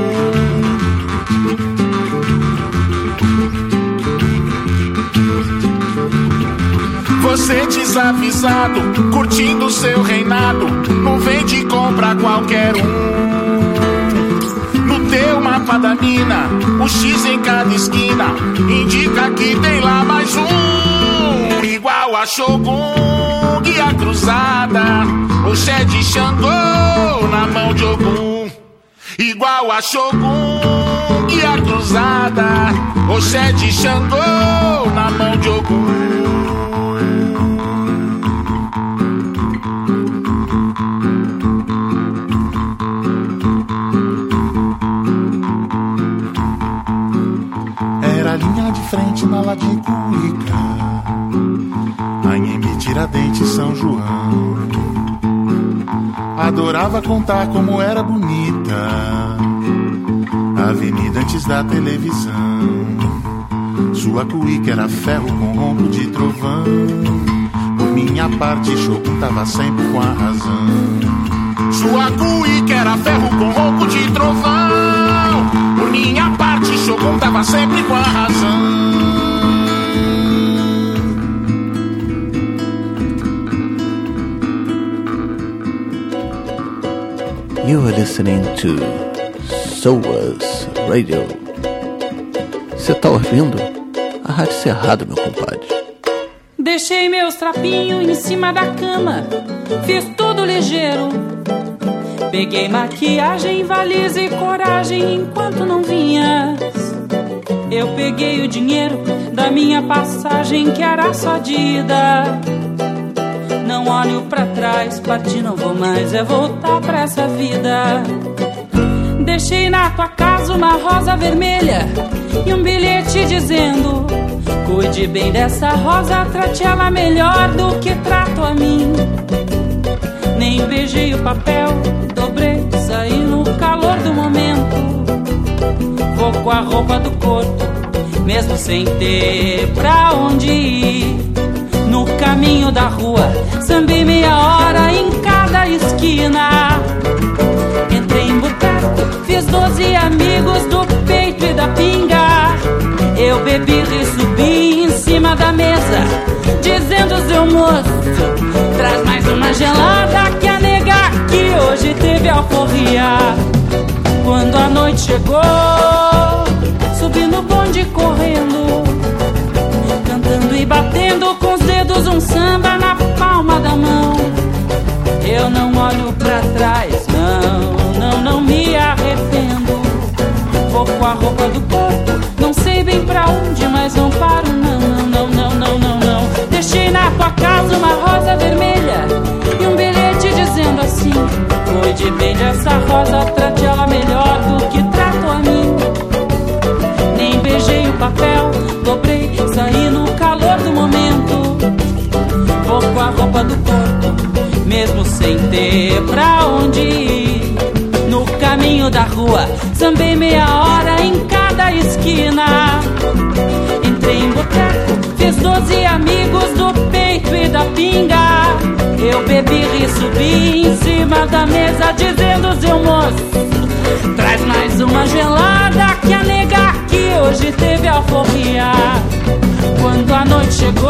Você desavisado, curtindo seu reinado, não vende e compra qualquer um. No teu mapa da mina, o X em cada esquina indica que tem lá mais um. Igual a Shogun, guia cruzada, o Xé de Xangô na mão de Ogum. Igual a Shogun, guia cruzada, o Xé de Xangô na mão de Ogum. Frente na Ladicuíca, Anhembi, Tiradentes, São João. Adorava contar como era bonita a avenida antes da televisão. Sua cuíca era ferro com ronco de trovão. Por minha parte, Shogun tava sempre com a razão. Sua cuíca era ferro com ronco de trovão. Por minha parte, Shogun tava sempre com a razão. You are listening to SOAS Radio. Você tá ouvindo? A rádio Cerrado, meu compadre. Deixei meus trapinhos em cima da cama, fiz tudo ligeiro. Peguei maquiagem, valise e coragem enquanto não vinhas. Eu peguei o dinheiro da minha passagem que era só de ida. Não olho pra trás, partir não vou mais, é voltar pra essa vida. Deixei na tua casa uma rosa vermelha e um bilhete dizendo: cuide bem dessa rosa, trate ela melhor do que trato a mim. Nem beijei o papel, dobrei, saí no calor do momento. Vou com a roupa do corpo, mesmo sem ter pra onde ir. No caminho da rua, sambei meia hora em cada esquina. Entrei em boteco, fiz doze amigos do peito e da pinga. Eu bebi e subi em cima da mesa, dizendo: seu moço, traz mais uma gelada que a nega que hoje teve alforria. Quando a noite chegou, subi no bonde correndo, cantando e batendo com os dedos um samba na palma da mão. Eu não olho pra trás, não, não, não me arrependo. Vou com a roupa do corpo, não sei bem pra onde, mas não paro, não, não, não, não, não, não. Deixei na tua casa uma rosa vermelha e um bilhete dizendo assim: cuide bem dessa rosa, trate ela melhor do que trato a mim. Nem beijei o papel, dobrei, saí no calor do momento. Vou com a roupa do corpo, mesmo sem ter pra onde ir. No caminho da rua, sambei meia hora em cada esquina. Entrei em boteco, fiz doze amigos do peito e da pinga. Eu bebi e subi em cima da mesa, dizendo: seu moço, traz mais uma gelada que a nega que hoje teve alforria. Quando a noite chegou,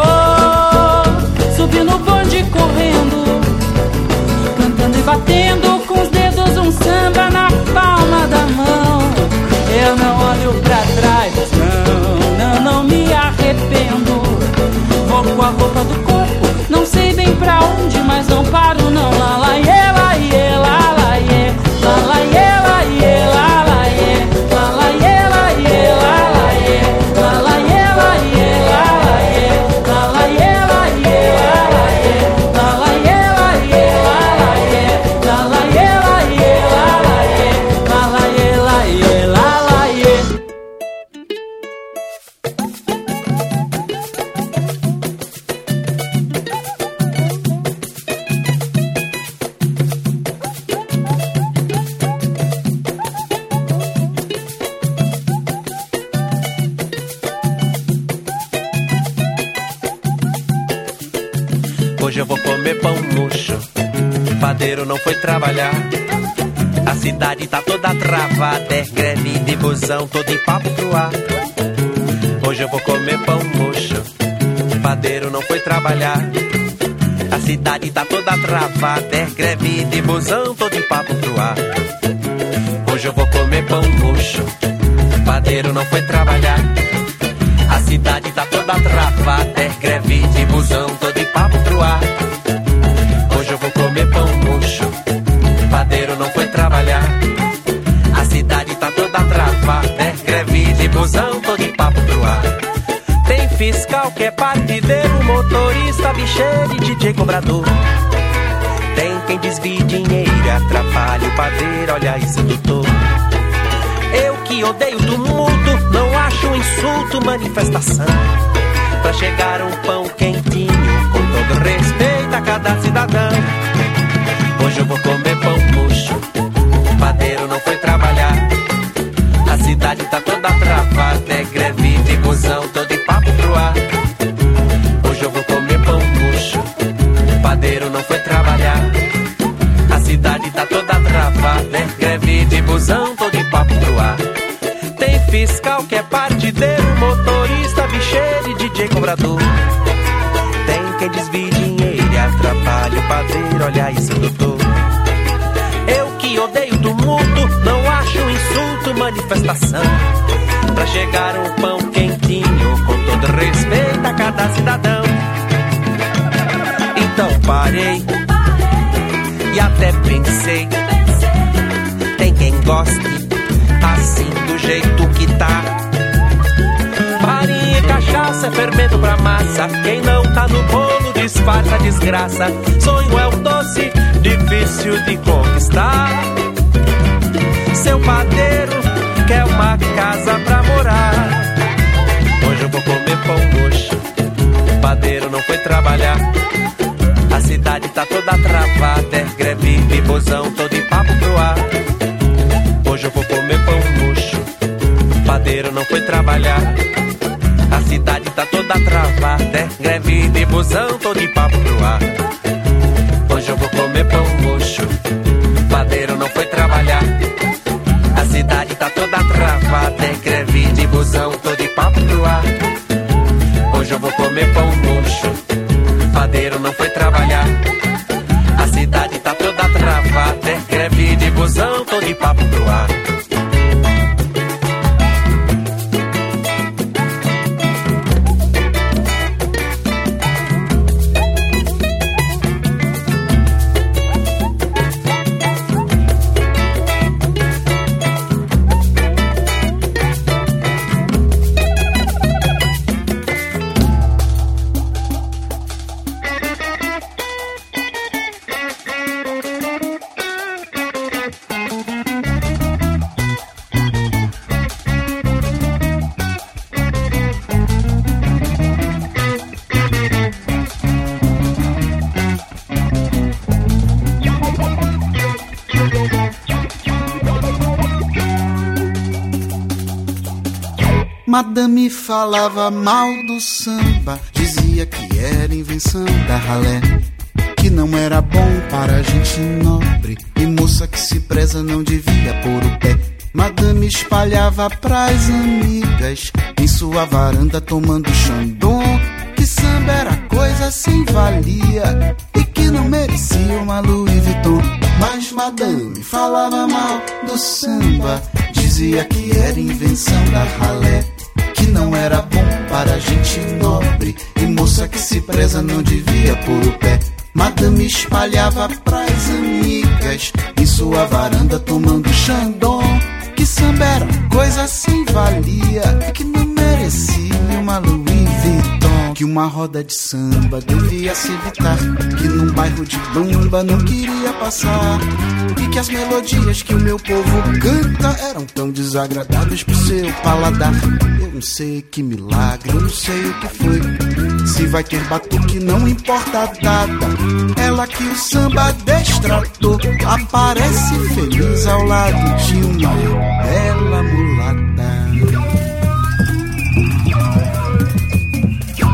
subi no bonde correndo, cantando e batendo com os dedos um samba na palma da mão. Eu não olho pra trás, não, não, não me arrependo. Vou com a roupa do corpo, não Hoje eu vou comer pão murcho. Padeiro não foi trabalhar. A cidade tá toda travada, é greve de busão, todo em papo pro ar. Hoje eu vou comer pão murcho. Padeiro não foi trabalhar. A cidade tá toda travada, é greve de busão, todo em papo pro ar. Hoje eu vou comer pão murcho. Padeiro não foi trabalhar. A cidade tá toda travada, é greve de busão, todo em papo pro ar. Hoje eu vou comer pão murcho. Padeiro não foi trabalhar. A cidade tá toda travada, é greve de busão, todo em papo pro ar. Tem fiscal que é partideiro, motorista, bicheiro e D J cobrador. Tem quem desvie dinheiro e atrapalha o padeiro, olha isso, doutor. Eu que odeio tumulto, não acho um insulto manifestação. Pra chegar um pão quentinho, com todo respeito a cada cidadão. Hoje eu vou comer pão murcho. O padeiro não foi trabalhar. A cidade tá toda travada, é greve de busão, todo em papo pro ar. Hoje eu vou comer pão murcho. O padeiro não foi trabalhar. A cidade tá toda travada, é greve de busão, todo em papo pro ar. Tem fiscal que é partideiro, motorista, bicheiro e D J cobrador. Tem quem desvie dinheiro e atrapalha o padeiro, olha isso, doutor. Eu que odeio tumulto, não acho um insulto manifestação. Pra chegar um pão quentinho, com todo respeito a cada cidadão. Então parei e até pensei, tem quem goste assim do jeito que tá. Farinha e cachaça é fermento pra massa. Quem não tá no bolo disfarça a desgraça. Sonho é um doce difícil de conquistar. Seu padeiro quer uma casa pra morar. Hoje eu vou comer pão murcho. O padeiro não foi trabalhar. A cidade tá toda travada, é greve de busão, todo em papo pro ar. Hoje eu vou comer pão murcho. O padeiro não foi trabalhar. A cidade tá toda travada, é greve de busão, todo em papo pro ar. Hoje eu vou comer pão murcho. O padeiro não foi trabalhar. A cidade tá toda travada, é greve de busão, todo em papo pro ar. Hoje eu vou comer pão murcho. O padeiro não foi trabalhar. A cidade tá toda travada, é greve de busão, todo em papo pro ar. Madame falava mal do samba, dizia que era invenção da ralé, que não era bom para gente nobre, e moça que se preza não devia pôr o pé. Madame espalhava pras amigas, em sua varanda tomando xandom, que samba era coisa sem valia, e que não merecia uma Louis Vuitton. Mas Madame falava mal do samba, dizia que era invenção da ralé, que não era bom para gente nobre, e moça que se preza não devia pôr o pé. Madame espalhava pras amigas, em sua varanda tomando xandom, que samba era coisa sem valia, que não merecia uma Louis Vuitton. Que uma roda de samba devia se evitar, que num bairro de bamba não queria passar, e que as melodias que o meu povo canta eram tão desagradáveis pro seu paladar. Eu não sei que milagre, eu não sei o que foi, se vai ter batuque não importa a data, ela que o samba destratou aparece feliz ao lado de uma bela mulata.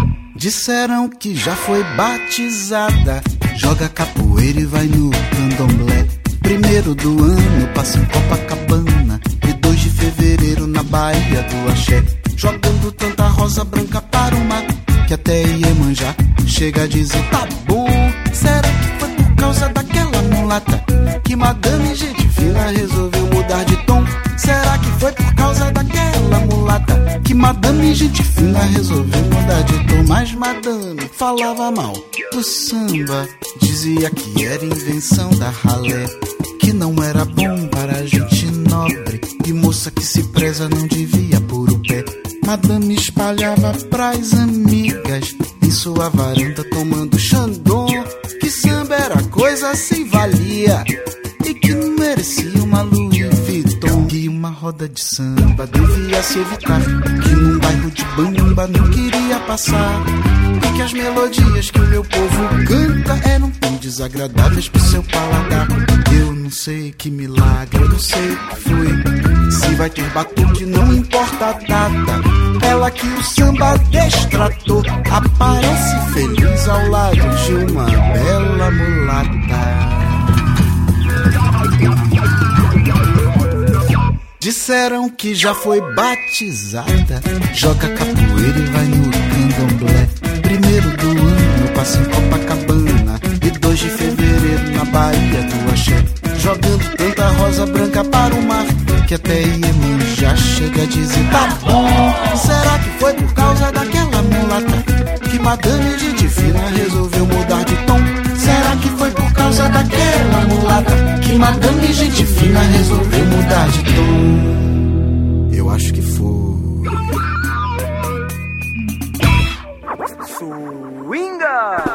Disseram que já foi batizada, joga capoeira e vai no candomblé. Primeiro do ano passa em Copacabana e dois de fevereiro na Bahia do Axé. Jogando tanta rosa branca para o mar que até Iemanjá chega a dizer tá bom. Será que foi por causa daquela mulata que Madame Gente Fina resolveu mudar de tom? Será que foi por causa daquela mulata que Madame Gente Fina resolveu mudar de tom? Mas Madame falava mal do samba, dizia que era invenção da ralé, que não era bom para gente nobre e moça que se preza não devia pôr o pé. Madame espalhava pras amigas em sua varanda tomando Xandão, que samba era coisa sem valia e que não merecia uma Louis Vuitton. E uma roda de samba devia se evitar, que num bairro de bamba não queria passar, e que as melodias que o meu povo canta eram tão desagradáveis pro seu paladar. Eu não sei que milagre, eu não sei o que foi, se vai ter batuque não importa a data. Ela que o samba destratou aparece feliz ao lado de uma bela mulata. Disseram que já foi batizada, joga capoeira e vai no candomblé. Primeiro do ano passa em Copacabana e dois de fevereiro na Bahia do Axé. Jogando tanta rosa branca para o mar que até Iemanjá chega a dizer tá bom. Será que foi por causa daquela mulata que Madame Gente Fina resolveu mudar de tom? Será que foi por causa daquela mulata que Madame Gente Fina resolveu mudar de tom? Eu acho que foi. Swinga!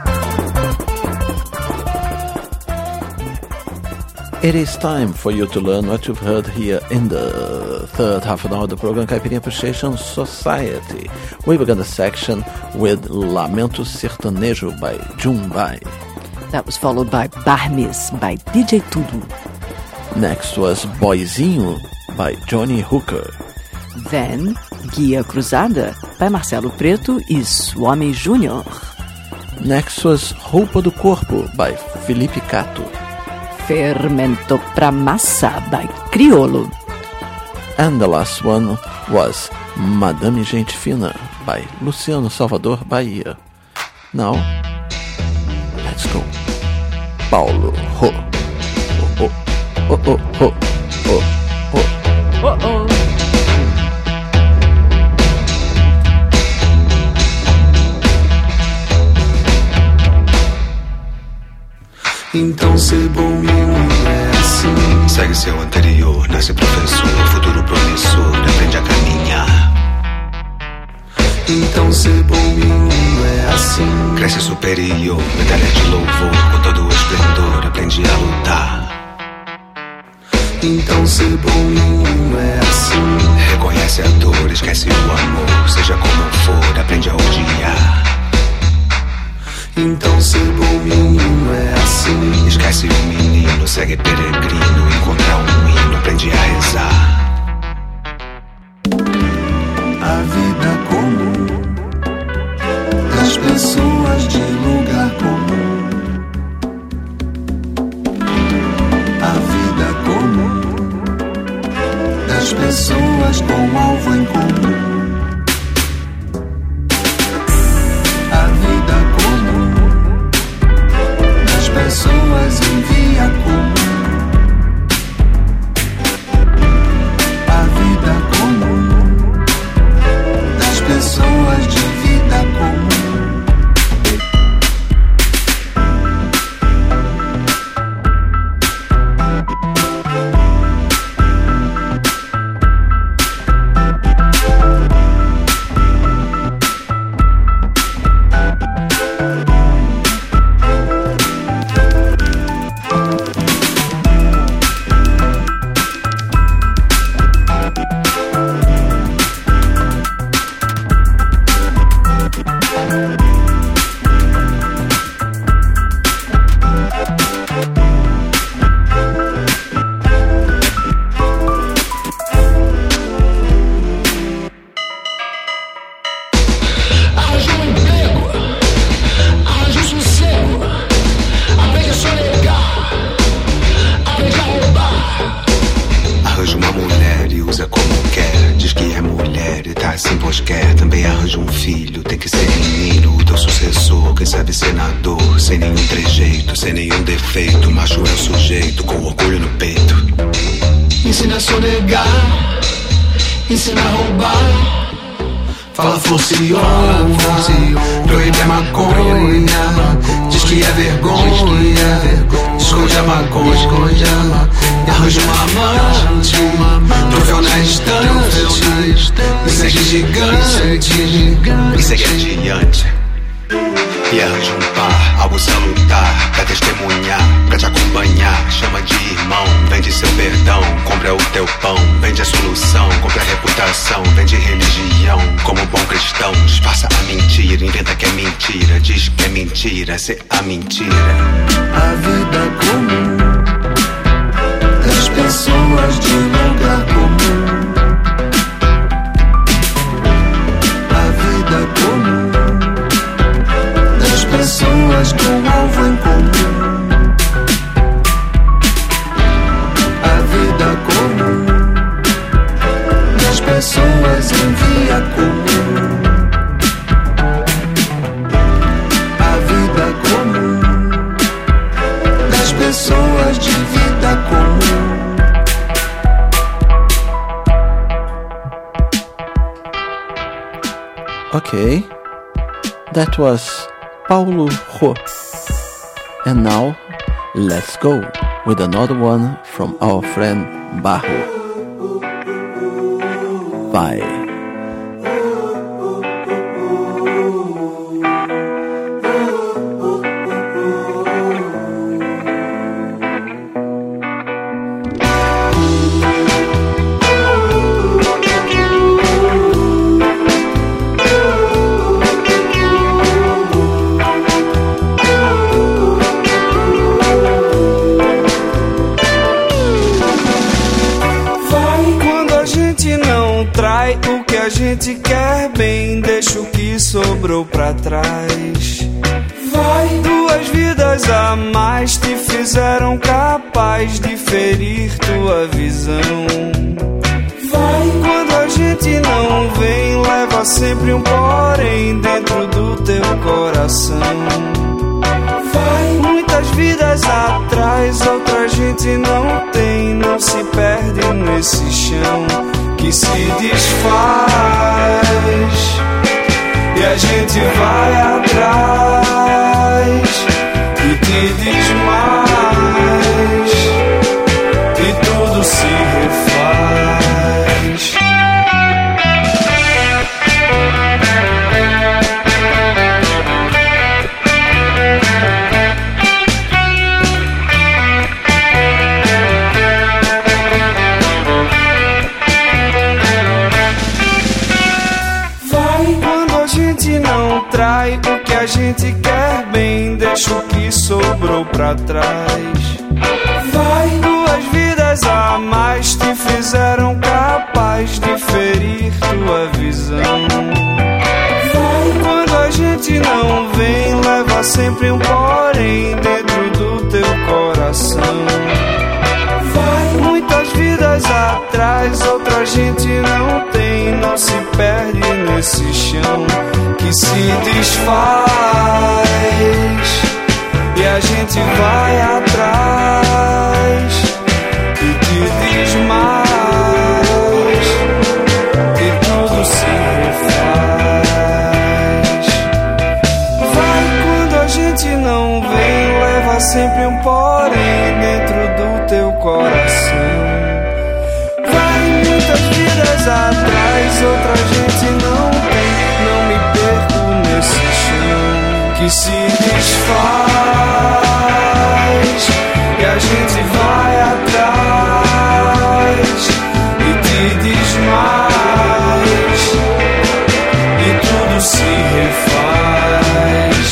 It is time for you to learn what you've heard here in the third half of the hour of the program Caipirinha Appreciation Society. We began the section with Lamento Sertanejo by Jumbai. That was followed by Barmes by D J Tudo. Next was Boizinho by Johnny Hooker. Then Guia Cruzada by Marcelo Preto e Swami Júnior. Next was Roupa do Corpo by Felipe Cato. Fermento pra Massa by Criolo. And the last one was Madame Gente Fina by Luciano Salvador Bahia. Now, let's go. Paulo Ho. Oh, oh, oh, oh, oh, oh, oh, oh. Então ser bom não é assim. Segue seu anterior, nasce professor, futuro promissor, aprende a caminhar. Então ser bom não é assim. Cresce superior, medalha de louvor, com todo o esplendor, aprende a lutar. Então ser bom não é assim. Reconhece a dor, esquece o amor, seja como for, aprende a odiar. Então ser bom não é assim. Esquece o menino, segue peregrino, encontra um hino, aprende a rezar. A vida comum das pessoas de lugar comum. A vida comum das pessoas com alvo em comum. A vida comum pessoas em via comum. A vida comum das pessoas de vida comum. daquele jeito, sem nenhum defeito. Macho é o sujeito, com orgulho no peito. Ensina a sonegar, ensina a roubar. Fala funciona, proíbe a maconha, diz que é vergonha, esconde a maconha, esconde a maconha. Arranja uma amante, troféu na estante, e segue gigante, e segue adiante. E arranja um par, algo salutar, pra testemunhar, pra te acompanhar. Chama de irmão, vende seu perdão, compra o teu pão, vende a solução, compra a reputação, vende religião. Como bom cristão, disfarça a mentira, inventa que é mentira, diz que é mentira, cê a mentira. A vida comum das pessoas de lugar comum. A vida comum das pessoas com alvo em comum. A vida comum das pessoas em via comum. A vida comum das pessoas de vida comum. Okay, that was Paulo Rô. And now, let's go with another one from our friend Barro. Bye. A gente quer bem, deixa o que sobrou pra trás. Vai, duas vidas a mais te fizeram capaz de ferir tua visão. Vai, quando a gente não vem, leva sempre um porém dentro do teu coração. Vai, muitas vidas atrás, outra gente não tem, não se perde nesse chão que se desfaz, e a gente vai atrás e te diz mais, e tudo se refaz. Trai o que a gente quer bem, deixa o que sobrou pra trás. Vai, duas vidas a mais te fizeram capaz de ferir tua visão. Vai, quando a gente não vem, leva sempre um porém dentro do teu coração. Vai, muitas vidas atrás, outra gente não tem, não se perde nesse chão que se desfaz, e a gente vai atrás e te diz mais, e tudo se refaz. Vai, quando a gente não vem, leva sempre um porém dentro do teu coração. Vai, muitas vidas atrás, outra gente não tem, não me perco nesse chão que se desfaz, e a gente vai atrás e te diz mais, e tudo se refaz.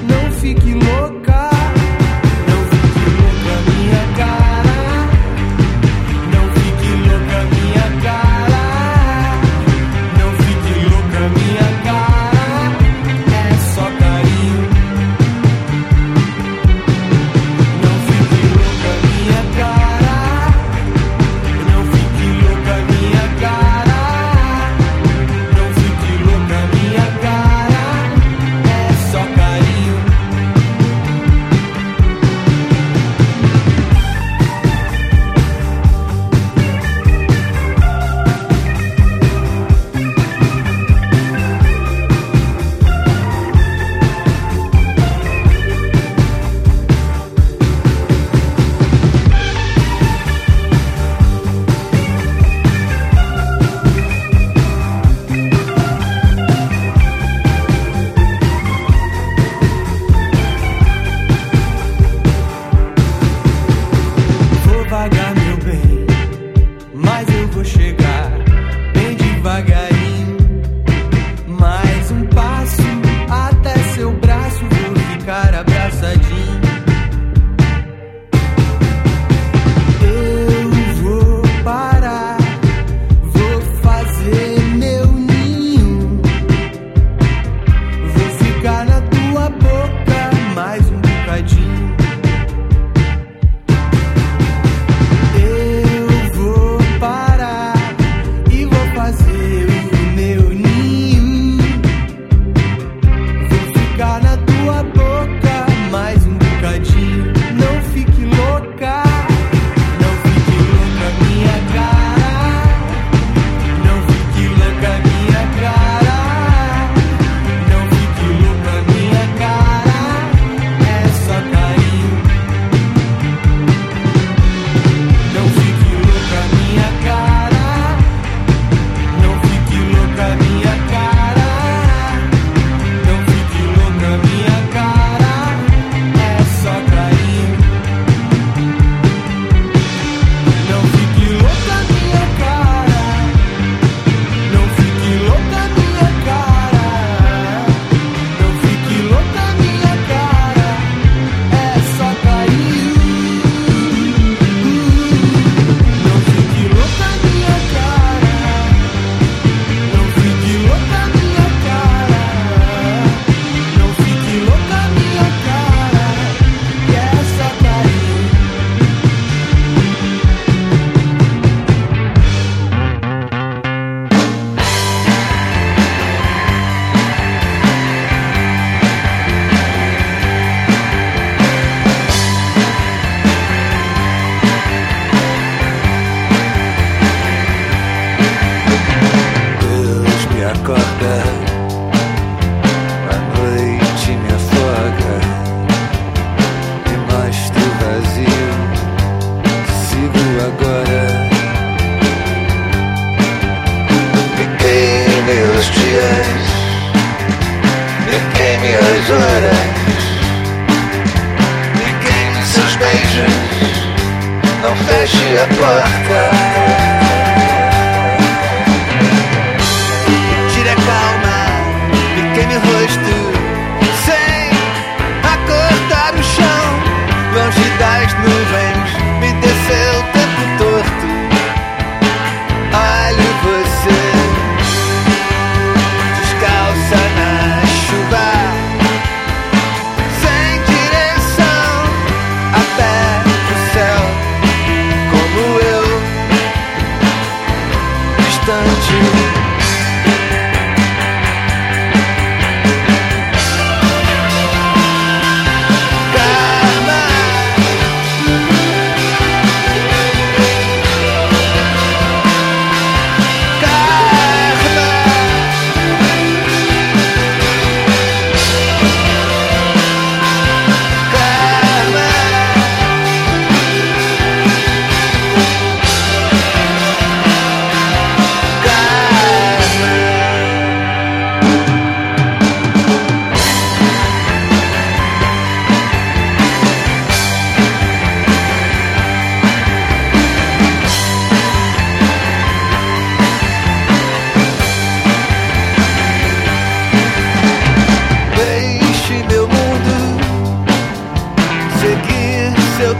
não fique louca. Não fique louca, minha cara. Não fique louca, minha cara. Não fique louca, minha cara. É só carinho. Não fique louca, minha cara. Não fique louca, minha cara. Não fique louca, minha cara. É só carinho. Vou vagar, meu bem, mas eu vou chegar bem devagarinho. Mais um passo até seu braço, vou ficar abraçadinho. Eu vou parar, vou fazer meu ninho. Vou ficar na tua boca mais um bocadinho. Eu vou parar e vou fazer o meu ninho. Vou ficar na tua boca mais um bocadinho. Não fique louca, não fique louca, minha cara. Não fique louca, minha cara. Não fique louca, minha cara. É só carinho. Não fique louca, minha cara. Não fique louca, minha cara. Não fique louca, minha cara. É só carinho. Não fique louca, minha cara. Não fique louca, minha cara. Não fique louca, minha cara. É só carinho. Não fique louca, minha cara. Não fique louca, minha cara. Não fique louca, minha cara. Que é só carinho. Deus me acorda, a noite me afoga, e mostra o vazio que sigo agora. Fiquei meus dias, fiquei minhas horas, fiquei seus beijos, não feche a porta. Tire a calma, fiquei-me rosto sem acordar o chão. Longe das nuvens, me desceu o tempo torto. Olho você, descalça na chuva, sem direção, até o céu, como eu.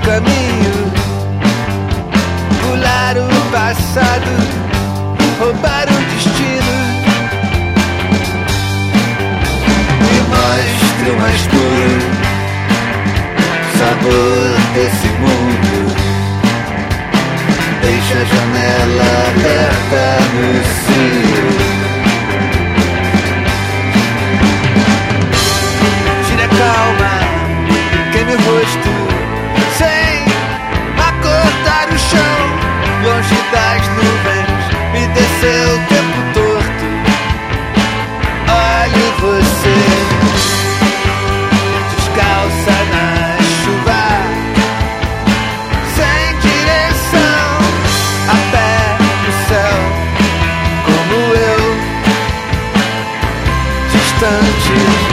caminho, pular o passado, roubar o destino. Me mostre o mais puro sabor desse mundo. Deixa a janela aberta no cio. Tire a calma, queime o rosto, sem acordar o chão. Longe das nuvens, me dê seu tempo torto. Olhe você, descalça na chuva, sem direção, a pé no céu, como eu, distante.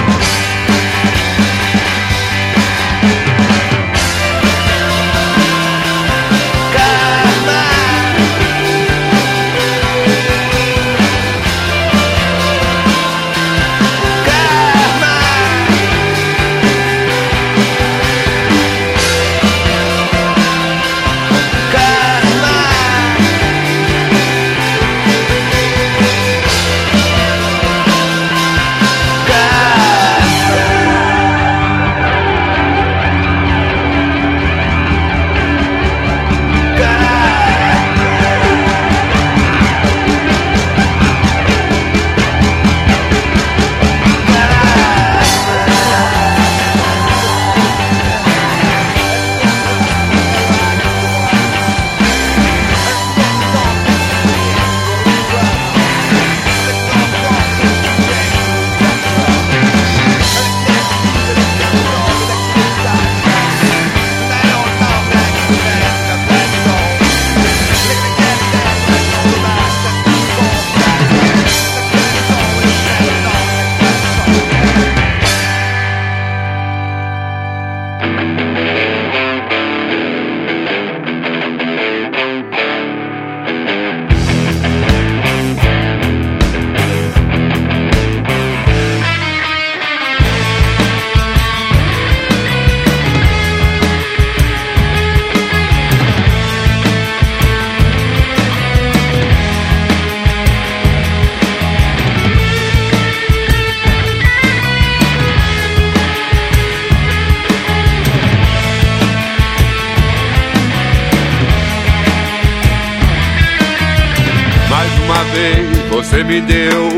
Você me deu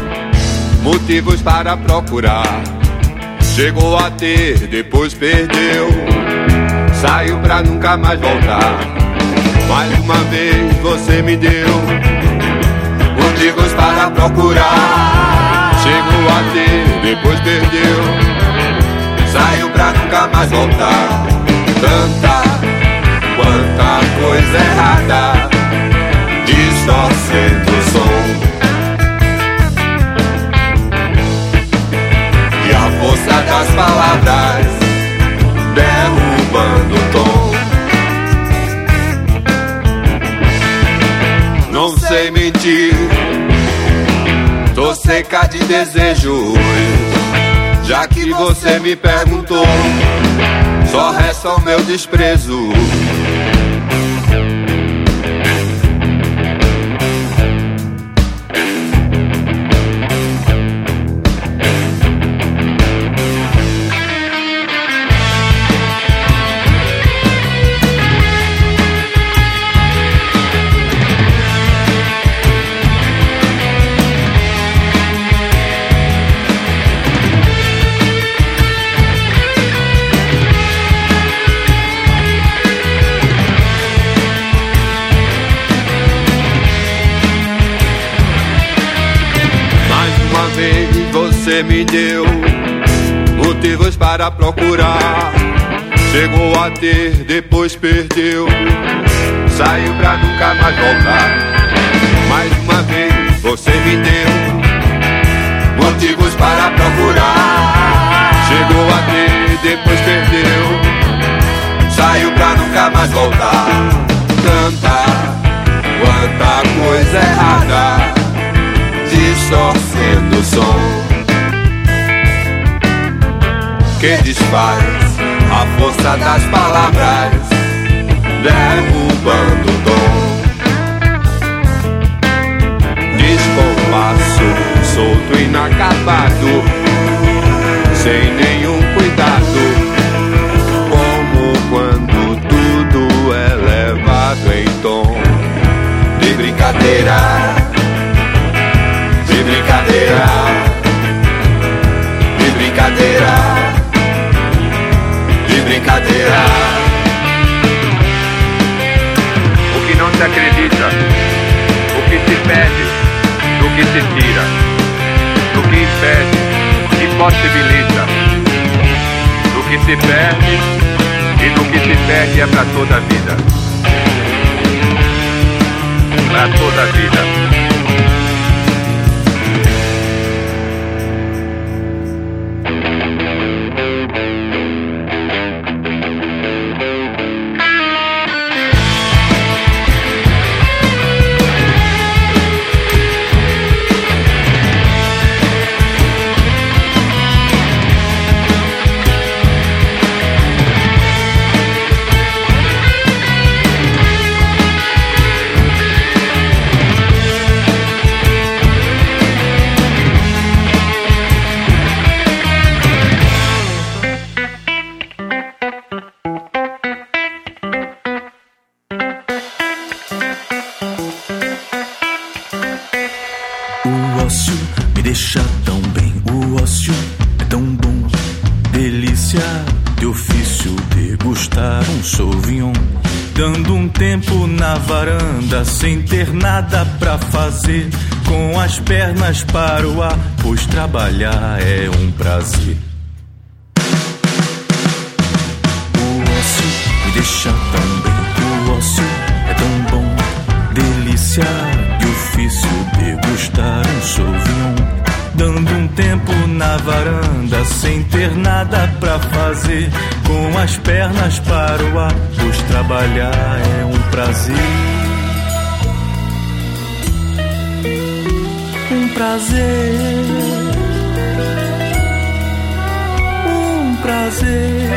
motivos para procurar. Chegou a ter, depois perdeu. Saiu pra nunca mais voltar. Mais uma vez você me deu motivos para procurar. Chegou a ter, depois perdeu. Saiu pra nunca mais voltar. Tanta, quanta coisa errada, distorcendo o som. E a força das palavras derrubando o tom. Não sei mentir, tô seca de desejos. Já que você me perguntou, só resta o meu desprezo. Você me deu motivos para procurar. Chegou a ter, depois perdeu. Saiu pra nunca mais voltar. Mais uma vez você me deu motivos para procurar. Chegou a ter, depois perdeu. Saiu pra nunca mais voltar. Tanta, quanta coisa errada, distorcendo o som. Quem desfaz a força das palavras derrubando o dom. Descompasso, solto, inacabado, sem nenhum cuidado, como quando tudo é levado em tom de brincadeira, de brincadeira, de brincadeira, de brincadeira. O que não se acredita, o que se pede, do que se tira, do que impede, que possibilita, do que se perde e do que se perde é pra toda a vida, pra toda a vida. Sem ter nada pra fazer, com as pernas para o ar, pois trabalhar é um prazer. O ócio me deixa tão bem, o ócio é tão bom, delícia de ofício, degustar um Sauvignon, dando um tempo na varanda, sem ter nada pra fazer, com as pernas para o ar, pois trabalhar é um prazer. Um prazer, um prazer,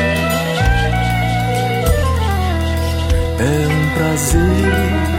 é um prazer.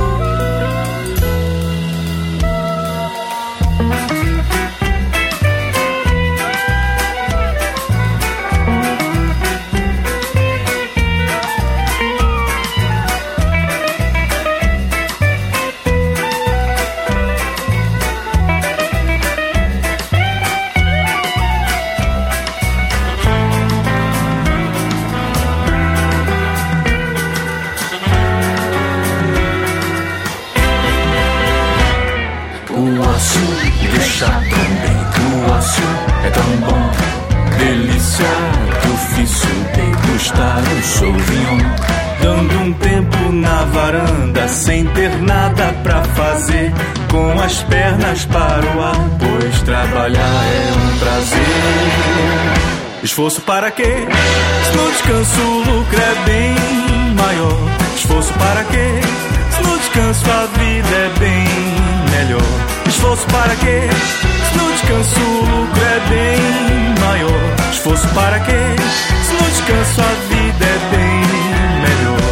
Sem ter nada pra fazer, com as pernas para o ar, pois trabalhar é um prazer. Esforço para quê? Se no descanso o lucro é bem maior. Esforço para quê? Se no descanso a vida é bem melhor. Esforço para quê? Se no descanso o lucro é bem maior. Esforço para quê? Se no descanso a vida é bem melhor.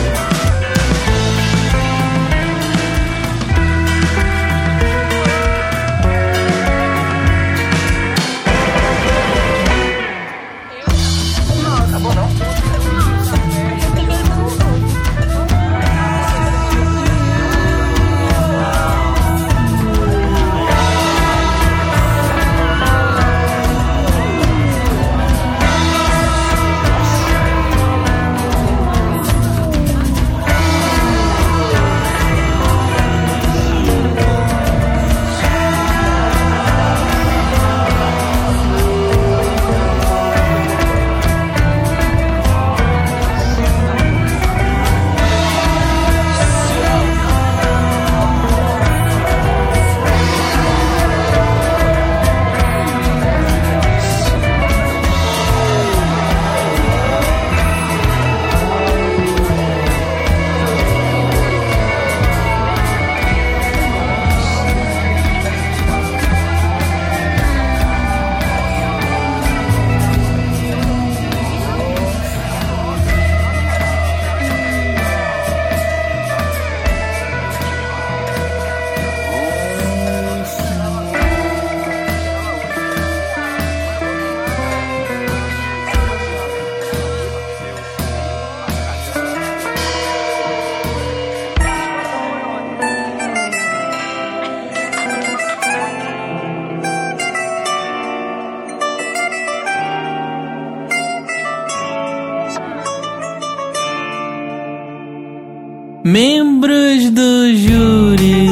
Membros do júri,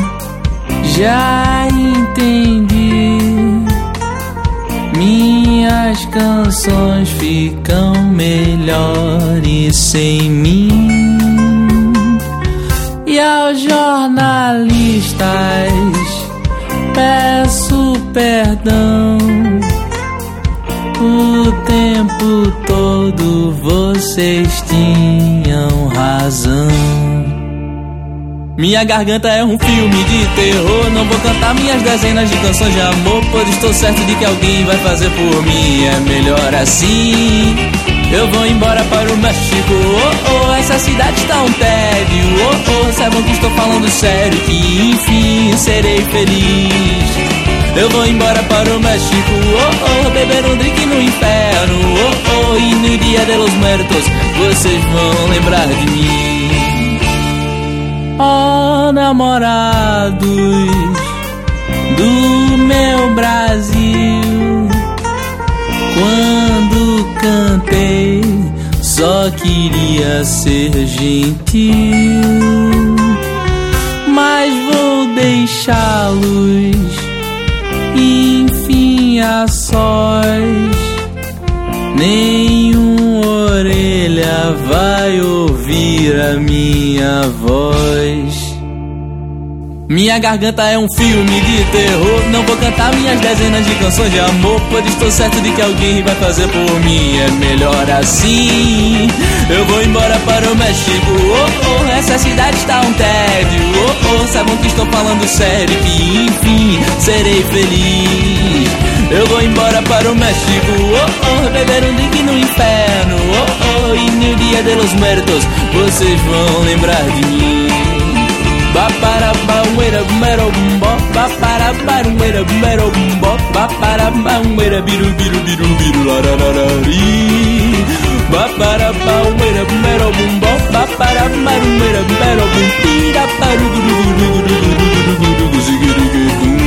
já entendi. Minhas canções ficam melhores sem mim. E aos jornalistas peço perdão. O tempo todo vocês tinham razão. Minha garganta é um filme de terror. Não vou cantar minhas dezenas de canções de amor, pois estou certo de que alguém vai fazer por mim. É melhor assim. Eu vou embora para o México. Oh, oh, essa cidade está um tédio. Oh, oh, saibam que estou falando sério, que enfim serei feliz. Eu vou embora para o México, oh, oh, beber um drink no inferno, oh, oh, e no dia de los muertos vocês vão lembrar de mim. Oh, namorados do meu Brasil, quando cantei só queria ser gentil, mas vou deixá-los enfim a sós. Nenhum orelha vai ouvir a minha voz. Minha garganta é um filme de terror. Não vou cantar minhas dezenas de canções de amor, pois estou certo de que alguém vai fazer por mim. É melhor assim. Eu vou embora para o México, oh, oh, essa cidade está um tédio, oh, oh, saibam que estou falando sério, que enfim serei feliz. Eu vou embora para o México, oh, oh, beber um drink no inferno, oh, oh, e no dia de los muertos vocês vão lembrar de mim. Ba para ba uera mero bumbo, ba para ba uera mero bumbo, ba para ba uera biru biru biru biru la la la la ri. Ba para ba uera mero bumbo, ba para ba uera mero bum, ira para du du du du du du du du zigirigum.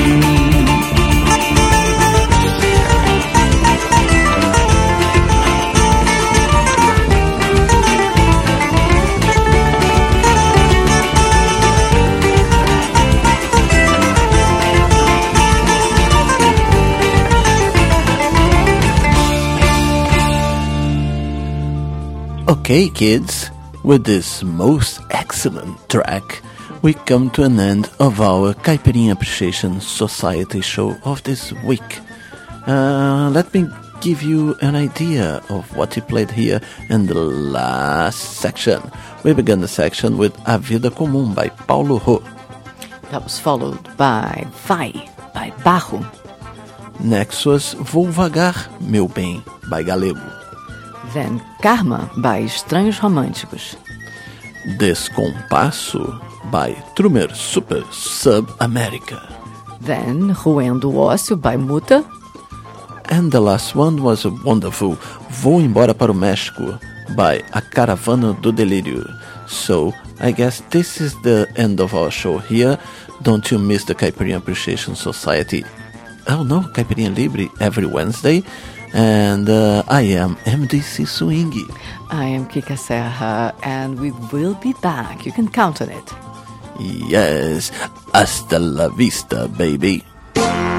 Okay, kids, with this most excellent track, we come to an end of our Caipirinha Appreciation Society show of this week. Uh, let me give you an idea of what we played here in the last section. We began the section with A Vida Comum by Paulo Rô. That was followed by Vai by Barro. Next was Vou Vagar, Meu Bem by Galego. Then Karma by Estranhos Românticos. Descompasso by Trumer Super Sub America. Then Ruendo o Ócio by Muta. And the last one was a wonderful Vou Embora para o México by A Caravana do Delírio. So, I guess this is the end of our show here. Don't you miss the Caipirinha Appreciation Society. Oh no, Caipirinha Libre every Wednesday. And uh, I am M D C Swingy. I am Kika Serra, and we will be back. You can count on it. Yes. Hasta la vista, baby.